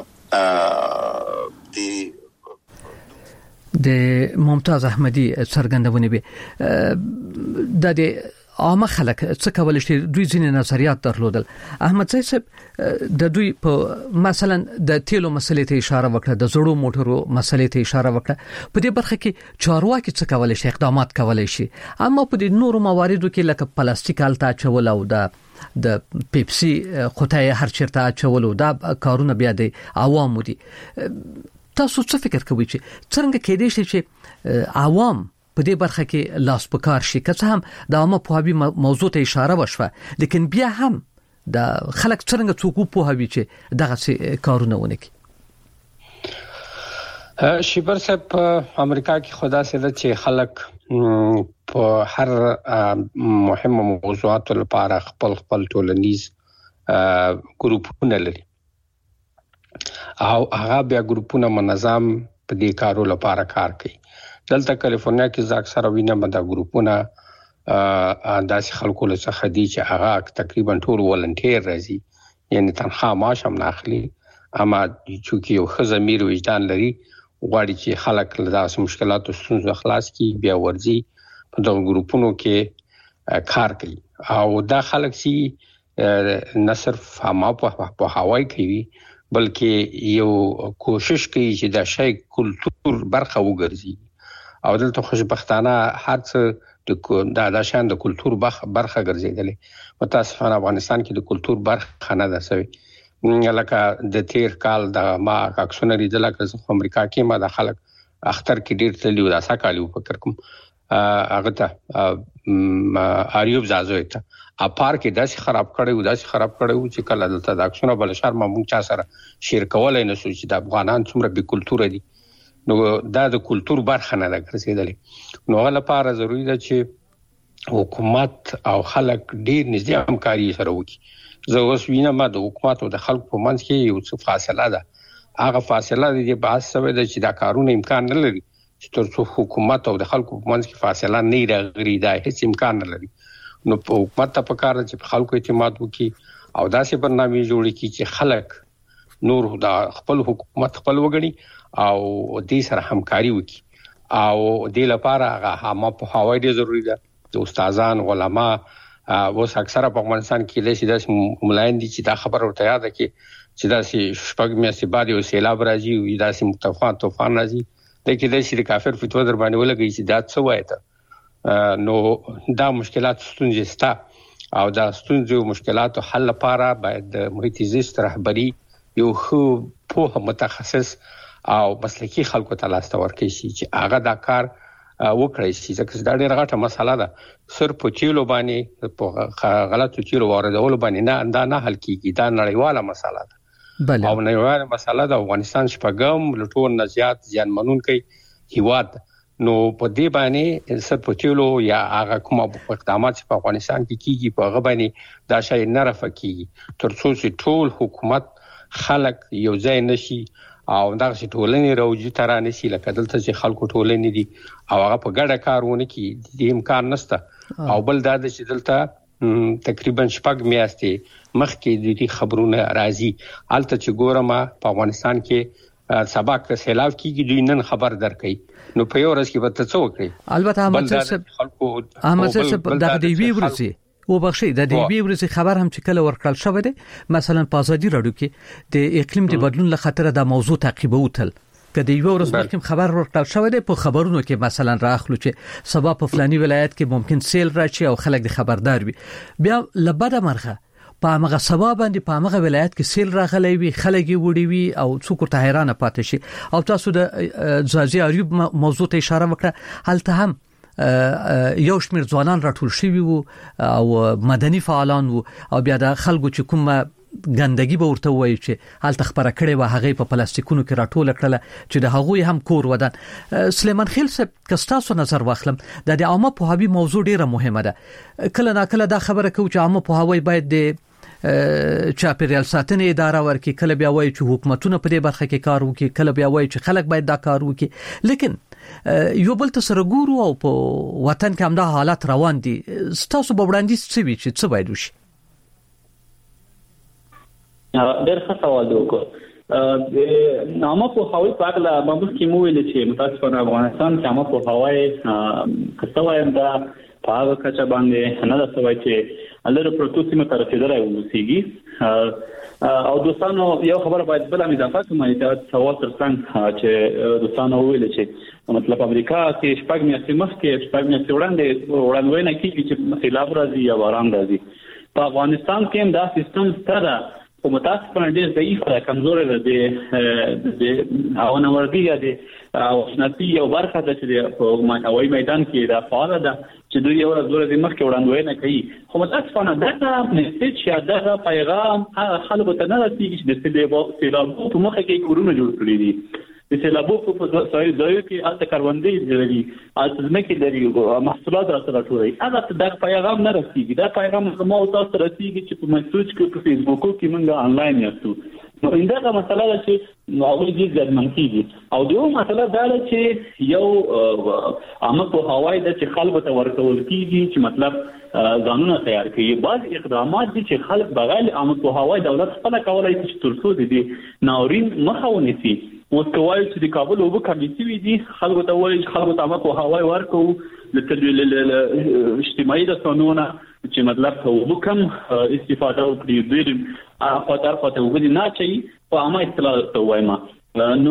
د ممتاز احمدی څرګندونه به د عامه خلک څه کول شي دوی ځینې نظریات درلودل. احمد صاحب د دوی په مثلا د تیلو مسلې ته اشاره وکړه د زړو موټرو مسلې ته اشاره وکړه په دې برخه کې چارواکي څه کول شي اقدامات کول شي اما په دې نورو مواردو کې لکه پلاستیک الته چول او د پیپسي قطعه هر چیرته چول او دا کارونه بیا د عوامو دي. تاسو څه فکر کوئ چې څنګه کېدای شي چې عوام په دې برخه کې لاس پکار شي که څه هم د عامه پوهاوی موضوع ته اشاره وشوه لیکن بیا هم د خلک څنګه څوک پوهاوی چې دغه کارونه ونکړي. شیبر صاحب په امریکا کې خدا سره چې خلک په هر مهمه موضوعات لپاره خپل ټولنیز ګروپونه لري او هغه بیا ګروپونه منظم په دې کارو لپاره کار کوي. دلته کالیفورنیا کې ځکه سره وینم دا ګروپونه داسې خلکو له څخه دي چې هغه تقریبا ټول ولنټیر راځي، یعنی تنخواه معاش هم نه اخلي، اما چې یو ښه ضمیر وجدان لري غواړي چې خلک له داسې مشکلاتو ستونزو خلاص کړي، بیا ورځي په دغه ګروپونو کې کار کوي. او دا خلک چې نه صرف ما په هواي کوي بلکې یو کوشش کوي چې دا شی کلتور برخه وګرځي. او دلته خوشبختانه هر څه دا شان د کلتور برخه ګرځیدلې. متاسفانه افغانستان کې د کلتور برخه نه ده سوی. لکه د تیر کال د ما عکسونه لیدل چې امریکا کې ما د خلک اختر کې ډیر تللی و، دا سکالو فکر کوم هغه ته اریوب زازوی ته اپار کې داسې خراب کړی چې کله دلته د عکسونه بل شرم مونږ چا سره شیر کولای نه سو چې د افغانان څومره به کلتور دي. نو دا د کلتور برخه نه ګرځیدلې. نو لپاره ضروری ده چې حکومت او خلک ډیر نږدې همکاري سره وکړي. زه اوس وینم د حکومت او د خلکو په منځ کې یو څه فاصله ده. هغه فاصله د بحث سبب ده چې دا کارونه امکان نه لري چې ترڅو حکومت او د خلکو په منځ کې فاصله نه راغلي، دا هیڅ امکان نه لري. نو په حکومت ته پکار ده چې خلکو اعتماد وکړي او داسې برنامه جوړ کړي چې خلک نور د خپل حکومت خپل وګړي او دې سره همکاري وکړي. او دې لپاره هغه ما په هواي ډیر ضروری ده. د استادان علما اوس اکثره په افغانستان کې لسی داسې ملاین دي چې دا خبر ورته یاد کړي چې داسې شپږ میاشتې بعد یو سیلاب راځي او داسې طوفان راځي، د کې داسې د کافر فتوا در باندې ولګي چې دا څه وایي ته. نو دا مشکلات ستونزې ستا او دا ستونزې مشکلاتو حل لپاره باید د محیط زیست رهبری یو ښه پوه متخصص او مسلکي خلکو ته لاس ورکړي شي چې هغه دا کار وکړي شي. ځکه دا ډېره غټه مسله ده. صرف په چیلو باندې په غلطو چیلو واردولو باندې نه حل کیږي. دا نړیواله مسله ده. او نړیواله مسله ده. افغانستان شپږم له ټولو نه زیات زیانمنونکی هیواد. نو په دې باندې صرف په چیلو یا هغه کوم اقدامات چې په افغانستان کې کیږي په هغه باندې دا شی نه رفع کیږي ترڅو چې ټول حکومت خلک یو ځای نشي او دغه ټولنې راوځي تر نشي لکه دلته چې خلکو ټولنې دي او هغه په ګډه کارونه کوي. د امکان نشته. او بل دا چې دلته تقریبا شپږ میاشتې مخکې د دې خبرونه راځي. البته چې ګورم په افغانستان کې سبق سیلاب کیږي دوی نن خبر درکې. نو په یو ورځ کې به څه وکړي؟ البته احمد صاحب دغه دی وی ورسي او بخشي د دې ورځې خبر هم چې کله ورکړل شوی دی مثلا په ازادي رادیو کې د اقلیم د بدلون له خاطر د موضوع تعقیبوتل کله یو ورځ مخکې خبر ورکړل شوی دی په خبرونو کې مثلا راخلو چې سبا په فلاني ولایت کې ممکن سیل راشي او خلک د خبردار وي. بیا لبد مرغه په هغه سبا باندې په هغه ولایت کې سیل راغلی وي، خلک وړي وي او څوک ته حیرانه پاتې شي. او تاسو د زازي اریوب موضوع ته اشاره وکړه. هلته هم یو شمیر ځوانان راټول شوي وو او مدني فعالان وو او بیا د خلکو چې کومه ګندګي به ورته وایي چې هلته خبره کړې و هغه په پلاستیکونو کې راټول کړل چې د هغوی هم کور ودان. سلیمان خیل صاحب کستاسو نظر واخلم د عامه پوهاوی موضوع ډیره مهمه ده. کله نا کله دا خبره کوي چې عامه پوهاوی باید د چاپیریال ساتنې اداره ورکړي، کله بیا وایي چې حکومتونه په دې برخه کې کار وکړي، کله بیا وایي چې خلک باید دا کار وکړي. لیکن یو بل ته سره ګورو او په وطن کې همدا حالات روان دي. ستاسو په وړاندیز څه وی چې څه باید وشي؟ ډېر ښه سوال دی. د عامه پوهاوی په اړه مابوس کې مو ویل چې متاسفانه افغانستان کې عامه پوهاوی کڅوای دا په هغه کچه باندې نه ده سوي چې لره پروتوسیمه تر رسیدلای وسیږي. او دوستانو یو خبر باید بل هم اضافه کوم چې سوال ترڅنګ چې دوستانو ویل چې مطلب امریکا کې شپږ میاشتې مخکې وړاندوینه کیږي چې سیلاب راځي یا باران راځي. په افغانستان کې هم دا سیستم ستره او متاسفانه ډېر ضعیف ده، کمزور ده. د اونوردی یا او سنتي یو برخه ده چې په هوایي میدان کې دا فعال ده چې دوی یو ورځ مخکې وړاندوینه کوي. خو متاسفانه دا میسج یا دا پیغام خلکو ته نه رسیږي چې د سیلابو په مخه کې کورونه جوړ کړي دي. د سیلابو په ځای کې الته کاروندې لري، الته ځمکې لري، محصولات راځي ټولې. هغه دا پیغام نه رسیږي. دا پیغام زموږ تاسو رسیږي چې په میسج کې په فیسبوک کې موږ آنلاین یاستو. نو دا مسله ده چې هغه دې ځمن کیږي او دیو مسله دا ده چې یو عامه په هوای د چې خلکو ته ورکول کیږي چې مطلب قانون تیار کړي بعض اقدامات دي چې خلک بغیر عامه په هوای دولت خپل کولای شي چې ترڅو دې ناورین مخه ونیسي اوس کوي چې د کابل وبو کمیټې وي دي خلکو ته وایي خلکو ته عامه په هوای ورکو اجتماعي رسنونه چې مطلب وبو کم استفاده وکړي دوی خاطر وبدي نه چي په عامه اطلاع ته وایم نو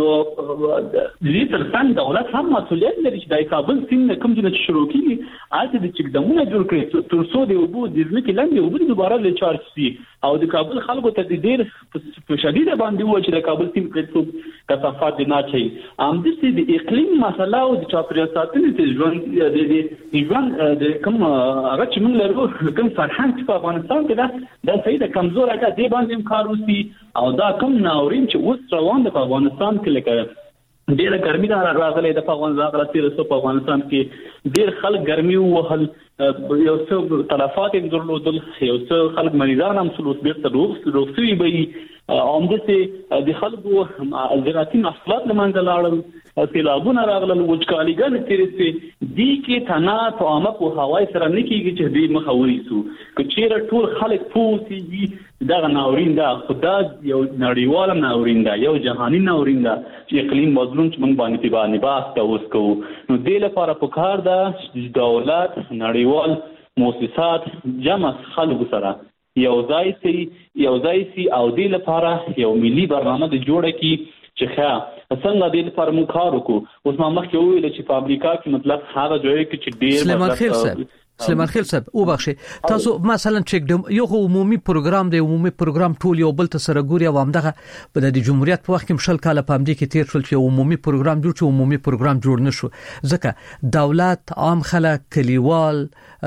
دې ترڅنګ دولت هم مسؤلیت لري چې د کابل سیند کوم چې شروع کیږي اته د چکدمونه جوړ کړي ترڅو د وبو د ځمکې لاندې وبو دوباره لچارج شي او د کابل خلکو ته د ډیر په شدیده باندې و چې د کابل سیند کې کثافات نه چي ام د اقلیم مسله او د چاپیریال ساتنې د ژوند د کوم هغه چې موږ لرو کوم فرهنګ په افغانستان کې دا صحیح د کمزور اګه دی باندې کار وسی او دا کوم ناورین چې اوس روان دی په افغانستان کې لکه ډیره ګرمي دا راغلي د افغانستان کې ډیر خلک ګرمي وهل یو څو تلفات درلودل یو څو خلک مریضان هم سلوت بیرته روغتي به اومدسه د خلکو زراعتي محصولات لمنځه لاړل سیلابونه راغلل وچکالیګان تیرسي دي کې تنات او عامه په هوای سره نکېږي چې دې مخاوري سو کچېره ټول خلک پوسي دا ناورین دا خدا یو نړیوال ناورین دا یو جهاني ناورین دا چې اقلیم مظلوم چې موږ باندې باندې باس تاسو کوو نو دې لپاره په کار دا دولت نړیوال مؤسسات جمع خلکو سره یو ځای سي او دې لپاره یو ملي برنامه جوړه کی چې ښه څنګه دې لپاره موږ کار وکړو اوس ما مخکې ویل چې په امریکا کې مطلب هغه ځای کې چې ډیر سلیمان خیل صاحب او بخښه تاسو مثلا چې یو عمومي پروګرام ټول یو بل ته سره ګوري او همدغه د جمهوریت په وخت کې مشل کاله په امریکا کې تیر شول چې عمومي پروګرام جوړ نشو ځکه دولت عام خلک کلیوال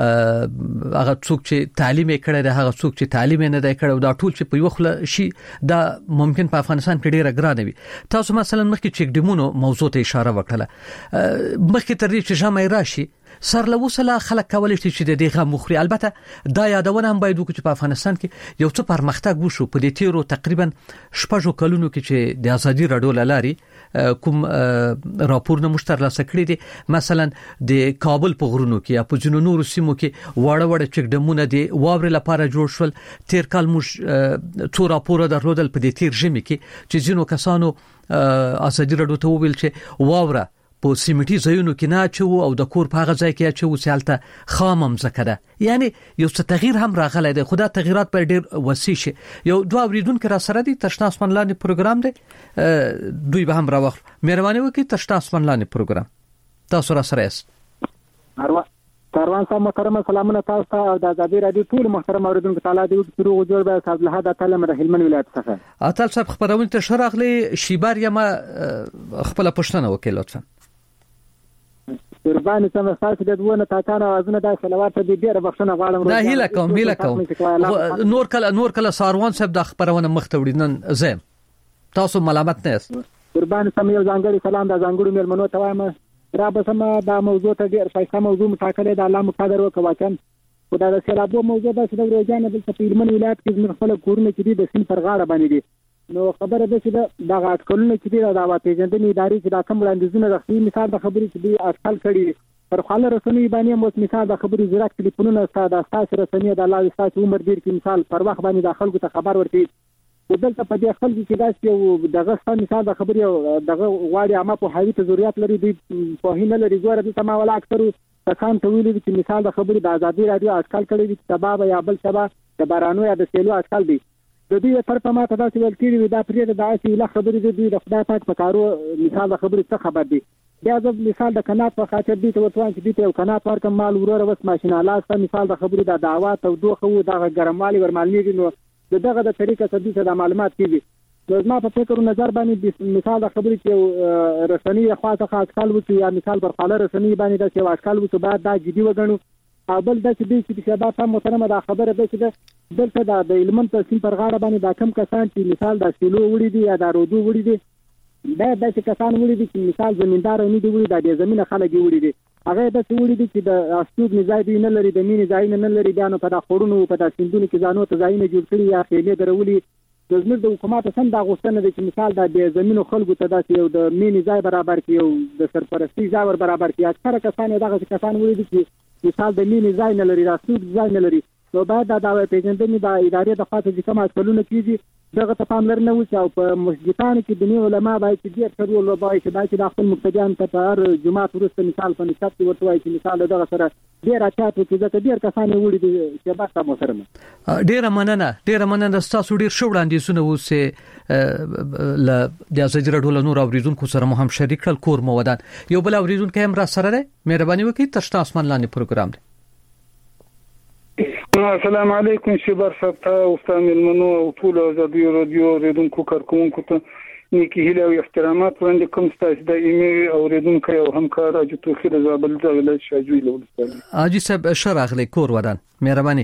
هغه څوک چې تعلیم یې کړی دی هغه څوک چې تعلیم نه دی کړی دا ټول چې په یو خله شي دا ممکن په افغانستان کې ډیره ګرانه وي تاسو مثلا مخکې چې ډیمونو موضوع ته اشاره وکړه مخکې تر دې چې جامع راشي سر له وسله خلک کولای شي چې د دې غو مخري البته دا یادونه هم باید وکړو چې په افغانستان کې یو څه پرمختګ وشو په دې تیرو تقریبا شپږ کلونو کې چې د ازادي راډیو لاري کوم راپور نه مشتر لاسه کړی دي مثلا د کابل په غرونو کې یا په جنونو سیمو کې وړ چک ډمونه دي واورې لپاره جوړ شول تیر کال موږ څو راپور درلودل په دې تیر ژمي کې چې جنو کسانو ازادي راډیو ته ویل چې واوره په سیمټي ځایونو کې نه چو او د کور په هغه ځای کې چې وسالته خامم زکده یعنی یو څه تغییر هم راغلی دی خدا تغیرات پر ډیر وسیع شي یو دوه اوریدونکو را سره دي تشناس منلانه پروګرام دی دوی به هم راوخ مهرباني وکړئ تشناس منلانه پروګرام تاسو را سره است کاروان صاحب محترم سلامونه تاسو ته د ازادي راډیو ټول محترم اوریدونکو تعالی دې شروع جوړ به صاحب له هدا تعالی د هلمند ولایت څخه اتل صاحب خبرونه ته شراغلی شیبار یم خپل پښتنه وکړه لطفا قربان سم تاسو د دوه تاکانه اوازونه د صلوات دې ډیره بخښنه غواړم دا هیله کوم نور کله ساروان صاحب د خبرونه مختوړي نن زم تاسو ملامت نه است قربان سم یو ځانګړي سلام د ځانګړو مېلمنو ته وایم را به سم دا موضوع ته ډیر ښه موضوع متاکله د الله مقدر وکواچن خدای د سیلابو موضوع د روزانه د تپیلمن ولایت کې زموږ خپل کورونه چې د سین پر غاړه باندې دي نو خبره ده چې دا اټکلونه چې دا واپېژندنې ادارې چې دا کوم وړاندیزونه راخلي مثال د خبرې چې دی اټکل کړي پر خاله رسنۍ باندې مو مثال د خبرې زراعت ټلیفونونه ستاسو رسنۍ د الله ستاسو عمر ډیر کې مثال پر وخت باندې د خلکو ته خبر ورکړي ودلته په دې خلکو کې داسې یو دغه ستاسو مثال د خبرې دغه غواړي عامه په حوی ته ضرورت لري دی په هینه لري ګوره د تمام ولا اکثر کسان ته ویلي چې مثال د خبرې د ازادي راډیو اټکل کړي چې سبب یا بل سبب د بارانو یا د سیلو اټکل دی د دې تر په ماته داسې ول کېږي دا پرې د داسې له خبرې د خدای پاک په کارو مثال د خبرې څه خبر دی بیا د مثال د قنات په خاطر دي ته وتوان چې دې یو قنات ورکم مال وروره وس ماشينه لاس مثال د خبرې د دعوات او دوه د ګرموالي ورمالني نو دغه د طریقې څخه د معلومات کیږي نو ما په فکر نظر باندې مثال د خبرې چې رسنۍ خاصه اټکل وکړي یا مثال پر خاله رسنۍ باندې د یو اټکل وکړي بعد دا جدي وګڼو او بل د چې شباب هم محترمه دا خبره ده چې دلته د علمن تسین پر غاړه باندې دا کم کسان چې مثال د سیلو وړي دي یا د رودو وړي دي دا د کسان وړي دي چې مثال زمیندار نه دی وړي د زمينه خلک وړي دي هغه د وړي دي چې د استوب نزای دی نه لري د مینې ځای نه لري دا نو په دا خورونو په دا سیندونو کې ځانو ته ځای نه جوړ کړي یا خېلې درولي زموږ د حکومت سم دا غوښتنه ده چې مثال د زمینو خلکو ته داسې یو د مینې ځای برابر کړي او د سرپرستی ځای برابر کړي. اکثره کسان دغه کسان ولیدي چې مثال د مینې ځای نه لري، راسوب ځای نه لري، نو باید دا پیژندنې د ادارې د خاطر چې کوم اصلونه کیږي دغه ته پاملرنه وشي او په مسجدانو کې دیني علما باید چې ډېر ښه رول وبایي چې باید د خپل مقتدیانو ته په هر جمعات وروسته مثال په نصاب کې ورته وایي چې مثال دغه سره ډېر اچات وکړي ځکه ډېر کسان یې وړي دي چې بس هم سره ډېره مننه ستاسو ډېر ښه وړاندیزونه اوسه د ازادي راډیو له نور اوریدونکو سره مو هم شریک کړل. کور مو ودان یو بل اوریدونکو هم را سره دی، مهرباني وکړئ تاسو اسمان لاندې پروګرام دی. السلام علیکم شبر صاحب او استاد ملمنو او ټول ازادي راډیو اوریدونکو کارکونکو ته نیکی هیله او احترامات وړاندې کوم. تاسو د ایمیل اوریدونکو او همکار اجو توخیر زابل دغه شاجوی له ولستان اجي صاحب شراغلی کور ودان مهرباني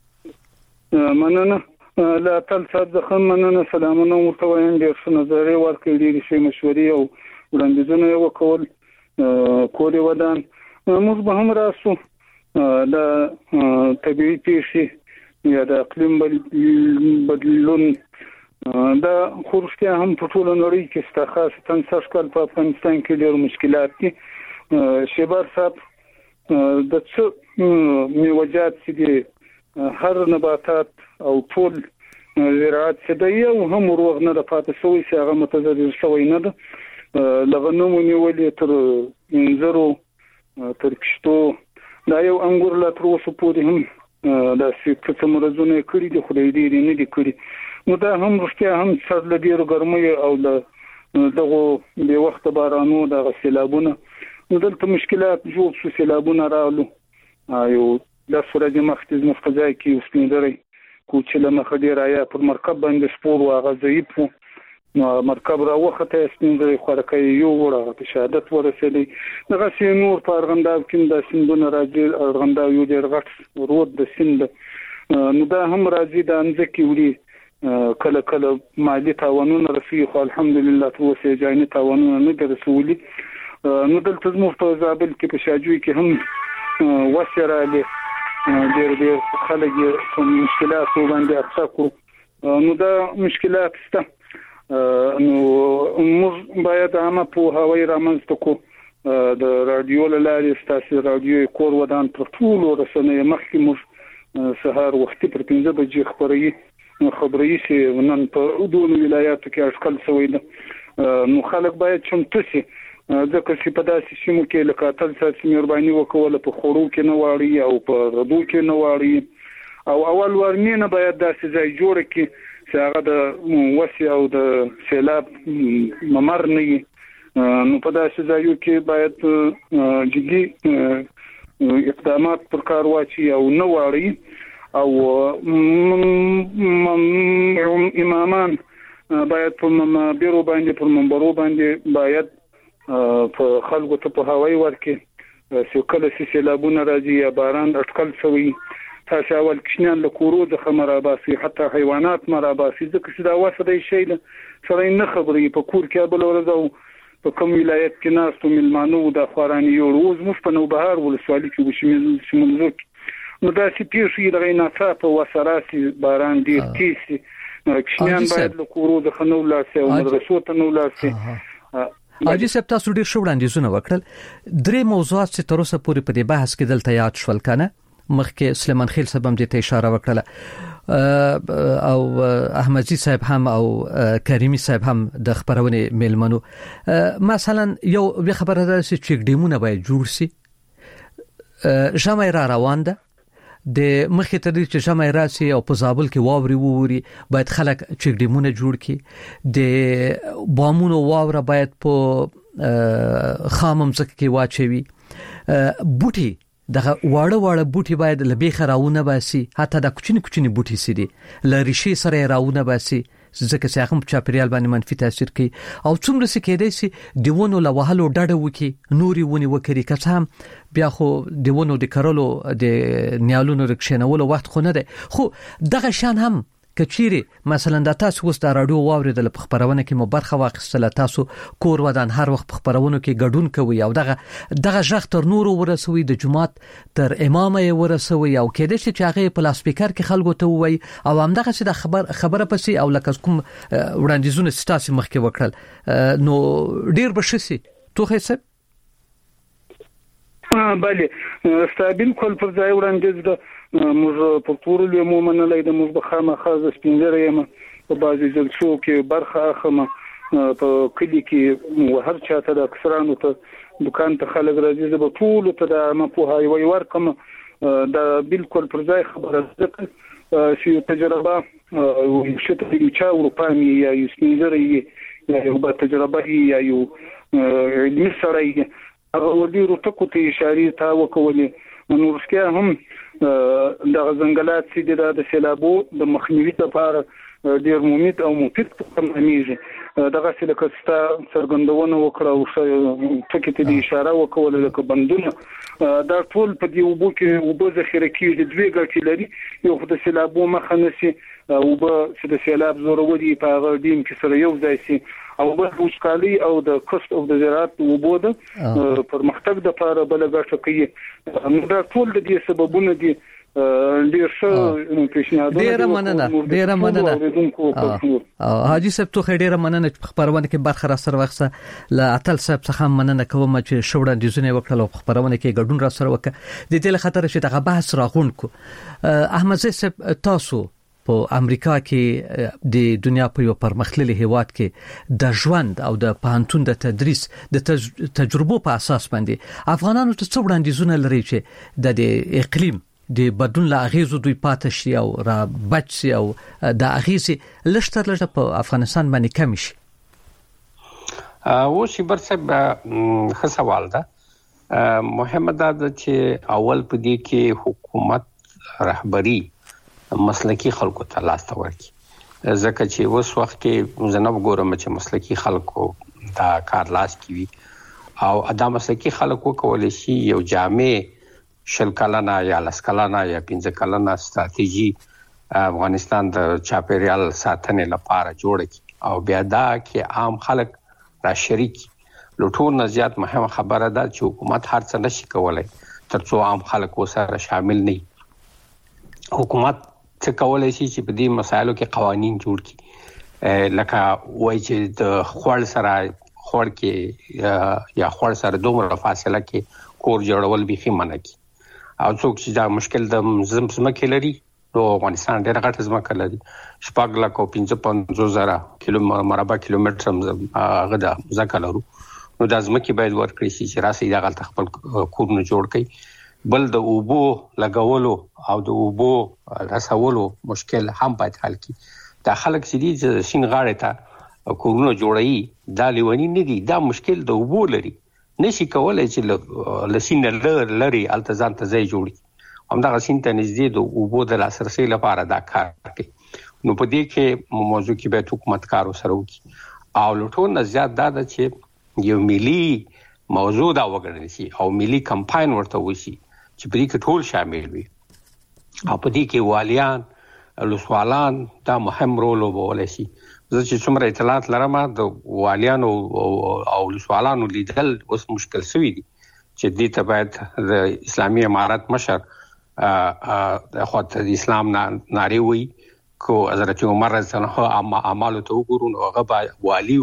مننه لا تل صاحب زخم مننه سلامونه ورته وایم ډیر څه نظر ورکړي دي شي مشورې او وړاندیزونه وکول کور ودان موږ به هم راسو دا طبيعي پیښې یا د اقلیم بدلون دا خورشتیا هم په ټول نړۍ کې ست خاصه سږکال په افغانستان کې ډېر مشکلات دي. شبر صاحب د څه میوجات چې هر نباتات او ټول زراعت چې د یو هم روغ نه پاتې شوی چې هغه متضرر شوی نه ده. لغنوم نیولې تر انځرو تر کشتو دا یو انګور لا تر اوسه پورې هم دا څه مرزونه کړی دي خو دې نه دي کړی. نو دا هم رښتیا هم سر له ډیرو ګرمۍ او له دغه به وخت بارانو د سیلابونه نو دلته مشکلات جوړ شو، سیلابونه راغلو یو د سورج مختز مفقزای کې وسپیندري کوچ له مخ ډیر آیا پر مرکب باندې سپور واغه ضعیف نو مرکب را وخته سپیندري خورکې یو وړه په شهادت ورسېدي. دغه سي نور په ارغنداب کې د سندونه راځي، ارغنداب یو ډیر غټ ورود د سند نو دا هم راځي د انځکې وړي کله کله مالی تاوانونه رسي خو الحمدلله تر اوسه جاني تاوانونه نه رسولي. نو دلته زموږ په زابل کې په شاجوی کې هم وسره له ډیر خلک په مشکلاتو باندې اخته نو دا مشکلات سته. نو موږ باید عامه په هوای رامنځته کو د رادیو لارې ستاسو رادیو کور ودان پر ټول رسنۍ مخکې موږ سهار وختي پر 15 بجې خبري چې نن په دوه ولایاتو کې اټکل شوی ده. نو خلک باید چمتو شي ځکه چې په داسې سیمو کې لکه تل ساتي مهرباني وکول په خورو کې نه واړي او په ردو کې نه واړي او اول ورنینه باید داسې ځای جوړ کړي چې هغه د وسی او د سیلاب ممر نه وي. نو په داسې ځایو کې باید جدي اقدامات پر کار واچي او نه واړي او امامان باید په منابرو باندې پر منبرو باندې باید په خلکو ته په هوای ورکړي چې کله سیلابونه راځي یا باران اټکل شوی تاسو اول کښنان له کورو د خمراباسي حتی حیوانات مراباسي ځکه چې دا واسطه شي سره نه خبري په کور کې بل ورځو په کوم ولایت کې ناستو ملمانو د خوراني یو روز مش په نوبهار ولسوالۍ کې وشمل نو دا چې پیښې د غیناڅه په وسراسي باران ډیر تیسي کښنان باید له کورو د خنو لاسه او مدرسو ته نو لاسه. اجي صاحب تاسو ډیر ښه وړاندیزونه وکړل. درې موضوعات چې تر اوسه پورې په دې بحث کې دلته یاد شول کنه مخکې سلیمان خیل صاحب هم دې ته اشاره وکړه او احمدزي صاحب هم او کریمي صاحب هم د خبرونه میلمنو. مثلا یو خبره ده چې چیک ډیمونه باید جوړ شي ژمای را روان ده د مخې ته چې ژمای راسي او په زابل کې واوري ووري باید خلک چیک ډیمونه جوړ کړي، د بامونو واوره باید په خامم ځکه کې واچوي، بوټي دغه واړه بوټي باید لبیخ راونه باسي، حتی د کوچنی بوټي سي دي لریشي سره راونه باسي ځکه چې هغه په چاپیریال باندې منفي تاثیر کوي او څومره څه کېدای شي دیونو له وهلو ډډه وکي نوري ونی وکړي که هم بیا خو دیونو د کرلو د نیالونو رکشنولو وخت خو نه ده، خو دغه شان هم کچيري مثلا د تاسو وس د رادیو واوریدل په خبرونه کې مو برخه واخیستله تاسو کور ودان هر وخت په خبرونو کې ګډون کوي او دغه ژغ تر نورو ورسوي د جماعت تر امامه ورسوي او کېدې چې هغه په لاسپیکر کې خلکو ته وای او همدغه چې د خبره پسې او لکه کوم وړاندیزونه ستاسو مخکې وکړل نو ډیر بشسي توخه څه بله ستابل کول پر ځای وړاندیز د موږ په ټول له مومنه لید موږ به خامخا سپینځره یم په بازي جلسو کې برخه اخمه په کلی کې هر چاته د اکثرانو ته دکان ته خلک راځي د ټول ته د مپوهاي وي ورکم د بالکل پر ځای خبره ده چې تجربه او شته چې اروپا می یا سپینځره یا یو تجربه یا یو علمي سره هغه ودیرو ټکو ته اشاره تا وکولې نو ورسکه هم د ځنګلات چې د سیلابو د مخنیوي لپاره ډیر مفید او مفید تمامېږي دغه سلکستا څرګندونه وکړه او ټکو ته اشاره وکولې لکه بندونه دا ټول په دی وبو کې وبو ذخیره کېږي دوی ګټې لري یو د سیلابو مخه نسی او چې د سیلاب زوروري په هغه ډیم کې سره یو ځای سي او د وسکالي او د کوست او د زراعت وبوده پرمختګ د لپاره بل ګټه کوي نو دا ټول د دې سببونه دي ډیر ښه پیشنهادونه ډیر مننه حاجی صاحب ته ډیر مننه په خبرونه کې برخه را سره وخته ل اتل صاحب څخه مننه کوم چې شوړه ديزونه وکړل په خبرونه کې ګډون را سره وکړه د دې خطر چې دغه بحث راغون کو احمد صاحب تاسو په امریکا کې د دنیا په یو پرمختللي هیواد کې د ژوند او د پانتون د تدریس د تجربو په اساس باندې افغانانو ته څو وړاندیزونه لري چې د اقلیم د بدلون لا اغیزو دوی پاتې شي او را بچ شي او د اغیزي لشتر په افغانستان باندې کم شي او شي برڅ خه سوال ده مهمه ده چې اول په دې کې حکومت رهبری مسلکی خلکو ته لاس ته ورکړي ځکه چې اوس وخت کې زنه وګورم چې مسلکی خلکو دا کار لاس کوي او ادا مسلکی خلکو کولای شي یو جامع شل کلنه یا لس کلنه یا 15 کلنه ستراتیژي افغانستان د چاپیریال ساتنې لپاره جوړ کړي او بیا دا کې عام خلک را شریک لټون نه زیات مهمه خبره ده چې حکومت هر څه نشي کولای ترڅو عام خلک وسره شامل نه حکومت څه کولای شي چې په دې مسایلو کې قوانين جوړ کړي لکه وایي چې د خور کې یا خور سره دومره فاصله کې کور جوړول به خمنه کی او څوک چې دا مشکل د زمکه لري نو افغانستان ډېر غټ زمکه لري شپږ لک او 55,000 مربع کیلومتر هغه د ځکه لرو نو د زمکه باید ورکړي شي چې راسي دا غلط خپل کورونه جوړ کړي بل د اوبو لګولو او د اوبو رسولو مشکل هم باید حل کړي دا خلک چې سین غاړه ته کورونه جوړي دا لیونی نه دي دا مشکل د اوبو لري نشي کولای چې لسین لري التزام ته ځای جوړي هم دا سین ته نږدې د اوبو د لاسرسي لپاره دا کار کوي نو په دې کې موضوع کې به حکومت کار وسره وکړي او لټون نه زیات دا چې یو ملي موضوع دا وګڼل شي او ملي کمپاین ورته وشي چې په دې کې ټول شامل وي او په دې کې والیان لسوالان دا مهم رول وبولای شي زه چې څومره اطلاعات لرم د والیان او لسوالانو لیدل اوس مشکل شوی دي چې دې ته باید د اسلامي امارت مشر د خاط اسلام ناری وي کو حضرت عمر رضی الله عنه اعمال ته وګورو نو هغه والی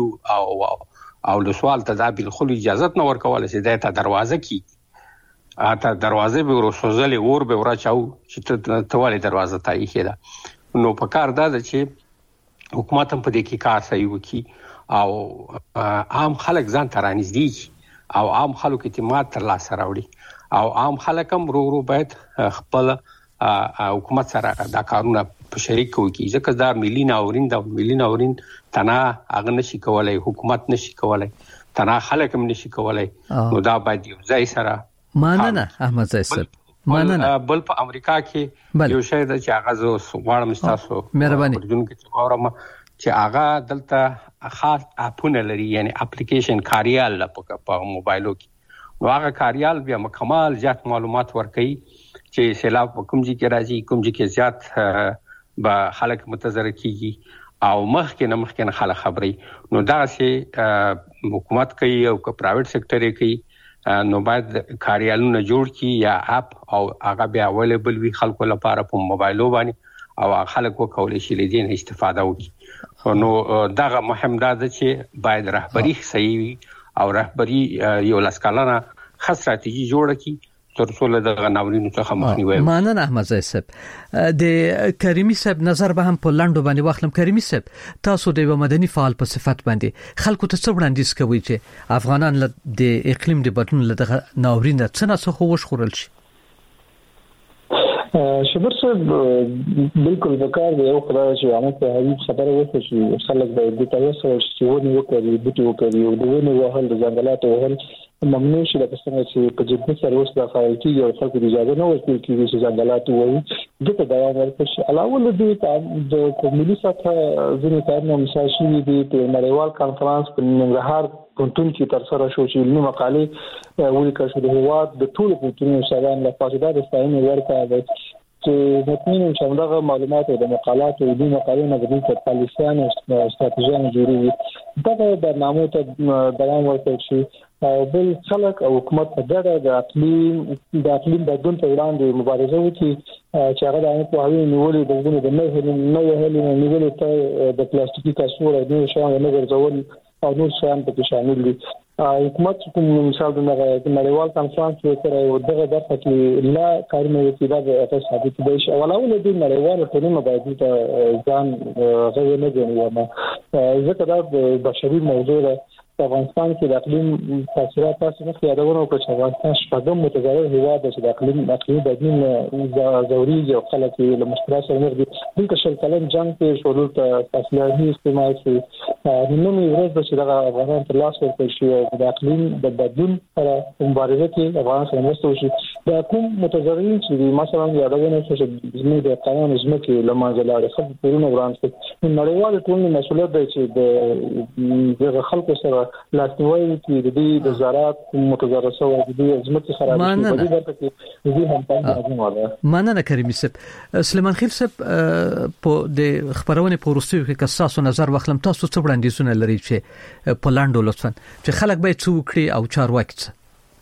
او لسوال ته دا بالکل اجازه نه ورکول شي د دروازه کې اته دروازه به ورسوزلې ور به ورچاو چې تواله دروازه ته یې کېده نو په کار دا چې حکومت هم په دې کې کار صحیح وکړي او عام خلک ځان ترانځي او عام خلک اعتماد تر لاسه راوړي او عام خلک هم ورو باید خپل حکومت سره دا کارونه په شریک کوي ځکه دا ملي ناورین تنه هغه نشي کولای حکومت نشي کولای تنه خلک هم نشي کولای نو دا باید یو ځای سره مننه احمد صاحب مننه بل په امریکا کې یو شی د چې هغه زو غواړم تاسو مهرباني چې اورم چې هغه دلته خاص اپونه لري یعنی اپلیکیشن کاریال په موبایلو کې نو هغه کاریال بیا مکمل ځات معلومات ورکړي چې سیلاب کوم ځای کې راځي کوم ځای کې زیات به خلک متضرر کیږي او مخکې نه خلک خبري نو دا سي حکومت کوي او که پرایویټ سېکټر یې کوي نو باید کاریالونه جوړ کی یا اپ او هغه بیا اویلیبل وي خلکو لپاره په موبایلو باندې او خلک وکولای شي لدین استفاده وکړي نو دا مهم ده چې باید رهبری صحیح وي او رهبری یو لاسکالانه خاص استراتیژي جوړه کی تر څو له ناورینو څخه مخنیوي مانن احمد زاهد صاحب د کریمي صاحب نظر به هم په لاندو باندې واخلم. کریمي صاحب تاسو د مدني فعال په صفت باندې خلکو ته څه وړاندیز کوي چې افغانان د اقلیم د بدلون له ناورین څخه خو وښورل شي؟ شبر صاحب بالکل وکړ دی او خدای چې عامه ته هیڅ خبره وکړي چې خلک به د تاسو چې ونه وکړي بوټي وکړي او د ونه وهل د ځنګلاتو وهل ممنوع شي د څنګه چې په جدي سره اوس د فعال کیږي او خلکو د اجازه نه ورکړي چې ځنګلات وهي دغه دوام ورکړي. علاوه له دې د ملي سطح ځینې کارونه مثال شي د نړیوال کانفرنس په ننګرهار پونتون کې تر سره شو چې علمي مقالې ولیکل شو د هواد د ټولو پونتونو شاګردانو لپاره د ستاینې ورکړه چې متنین چې دغه معلومات او د مقالات او د مقالو نه د پالیسیان او استراتیژیان جوړوي دغه برنامه ته دوام ورکړي شي او بل خلک او حکومت په ګډه د اقلیم بدلون په وړاندې مبارزه وکړي چې هغه د عامه پوهاوي نیولې د ګونو د نه وهلې نیولې ته د پلاستیکي کڅوړو د شان نه ګرځول او نور شیان په شامل دي. حکومت کوم مثال د نړیوال کانفرنس سره دغه برخه کې لا کارونه کوي دا د اساس ثابت دي چې اولاونه د نړیوال ټولنې باید ته ځان غوښنه نه کوي ځکه دا د بشري موضوع ده. په افغانستان کې د اقلیم تاثیرات تاسو نه یادونه وکړه چې افغانستان شپږم متضرر هیواد دی چې د اقلیم بدلون ضروري او خلک له مشکلات سره مخ دي. دلته شل کلن جنگ کې شروع ته فاصله استعمال شي نو موږ چې د افغانستان په لاس ورکړي شي د اقلیم د بدلون سره مبارزه کې افغانستان سره مرسته وشي. د کوم متضررین چې مثلا یادونه چې زموږ د قانون زمکه لمانځل لري خو پرونه وړاندې نړیوال ټولنې مسؤلیت دی چې د خلکو سره لاسنیوي کې د دې د زراعت متضرر شوی د دې زمکه خراب شي په دې برخه کې دې هم پام راځي. مننه کریمي صاحب. سلیمان خیل صاحب په د خبرونه پروستیو کې تاسو نظر واخلم تاسو څه وړاندیزونه لري چې په لاندو لطفا چې خلک باید څه وکړي او چارواکي څه؟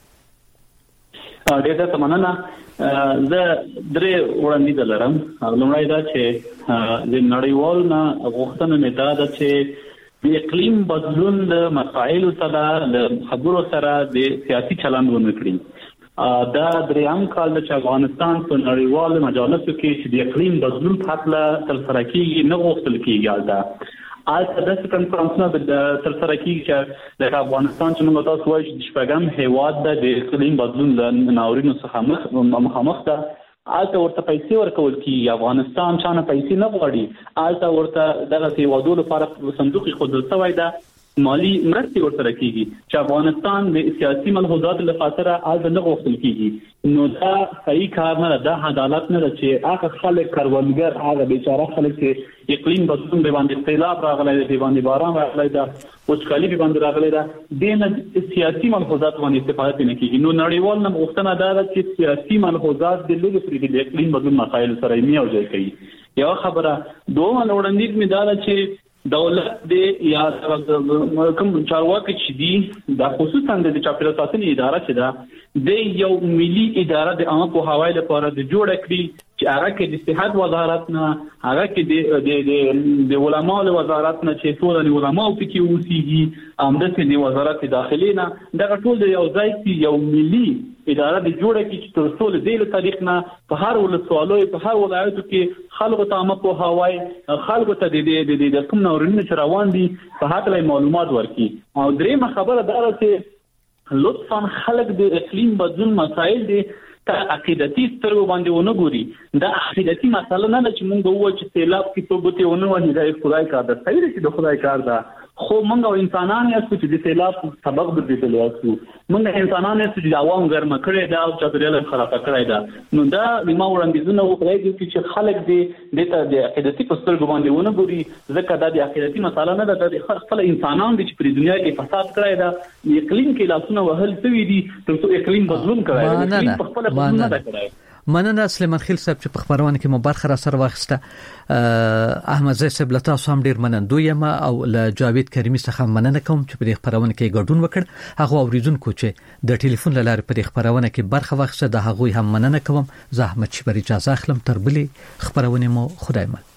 ډېر ته مننه. زه درې وړاندیز لرم. لومړی دا چې د نړیوال نه غوښتنه نه ده چې د اقلیم بدلون د مسایلو سره د خبرو سره د سیاسي چلند ونه کړي. دا دریم کال چې افغانستان په نړیوال مجالسو کې چې د اقلیم بدلون په اړه ترسره کیږي نه غوښتل کیږي. دا د کنفرانسونو د ترسره کیږي چې د افغانستان چې موږ تاسو وایو چې شپږم هیواد د اقلیم بدلون له ناورینو څخه مخامخ ده. آلته ورته پیسې ورکول کیږي. افغانستان چانه پیسې نه غواړي. آلته ورته دغه هیوادو لپاره صندوق خودل شوی ده مالی مرستې ورته کیږي چې افغانستان د سیاسي ملحوظات لپاره آلته نه غوښتل کیږي. نو دا صحیح کار نه ده. عدالت نه ده چې هغه خلک کروندګر هغه بیچاره خلک چې اقلیم بدلون به باندې سیلاب راغلی دی باندې باران راغلی ده وچکالي به باندې راغلی ده د سیاسي ملحوظات باندې استفاده نه کیږي. نو نړیوال نه غوښتنه ده چې سیاسي ملحوظات د لږ پرې د اقلیم بدلون مسایل سره یو ځای کړي. یو خبره. دوه وړاندیز مې دا چې دولت دې یا کوم چارواکي چې دي د خصوصا د چاپیریال ساتنې اداره چې ده د یو ملي اداره د عامه پوهاوی لپاره د جوړ کړي چې هغه کې د صحت وزارت نه هغه کې د علماء وزارت نه چې ټول د علماء په کې اوسېږي امدته د وزارت داخلي نه دغه ټول د یو ځای کې یو ملي اداره د جوړ کړي چې تر څو د تاریخ نه په هر ولسوالۍ په هر ولایت کې خلکو ته عامه پوهاوی خلکو ته د کوم نورینه چې روان دي په هغه معلومات ورکړي. او درېمه خبره دا ده چې لطفا خلک د اقلیم بدلون مسایل دي ته عقیدتي سترګو باندې ونه ګوري. دا عقیدتي مسله نه ده چې مونږ وایو چې سیلاب کې توبته ونه ونی دا خدای کار ده. صحیح دی چې د خدای کار ده خو مونږ انسانان یو چې د سیلاب سبب ګرځېدل یو مونږ انسانان یو چې عوام ګرمه کړي دا او چاپیریال خراب کړی دا. نو دا د ما وړاندیزونه وکړي چې خلک د عقیدتي سترګو باندې ونه ګوري ځکه دا د عقیدتي مسله نه ده. د خپل انسانان دي چې په دنیا کې فساد کړی دا اقلیم کې لاسونه وهل شوی دي تر څو اقلیم بدلون کړی. اقلیم په خپل بدلون نه کړی. مننه سلیمان خیل صاحب چې په خبرونه کې مو برخه را سره واخسته. احمد زی صاحب لتا سم ډیر منندوی ما او له جاوید کریمی څخه مننه کوم چې په خبرونه کې ګډون وکړ. هغه اوریدونکو چې د ټلیفون لاره په خبرونه کې برخه واخسته د هغه هم مننه کوم. زه احمد شبری اجازه اخلم تر بلې خبرونه مو خدای مل.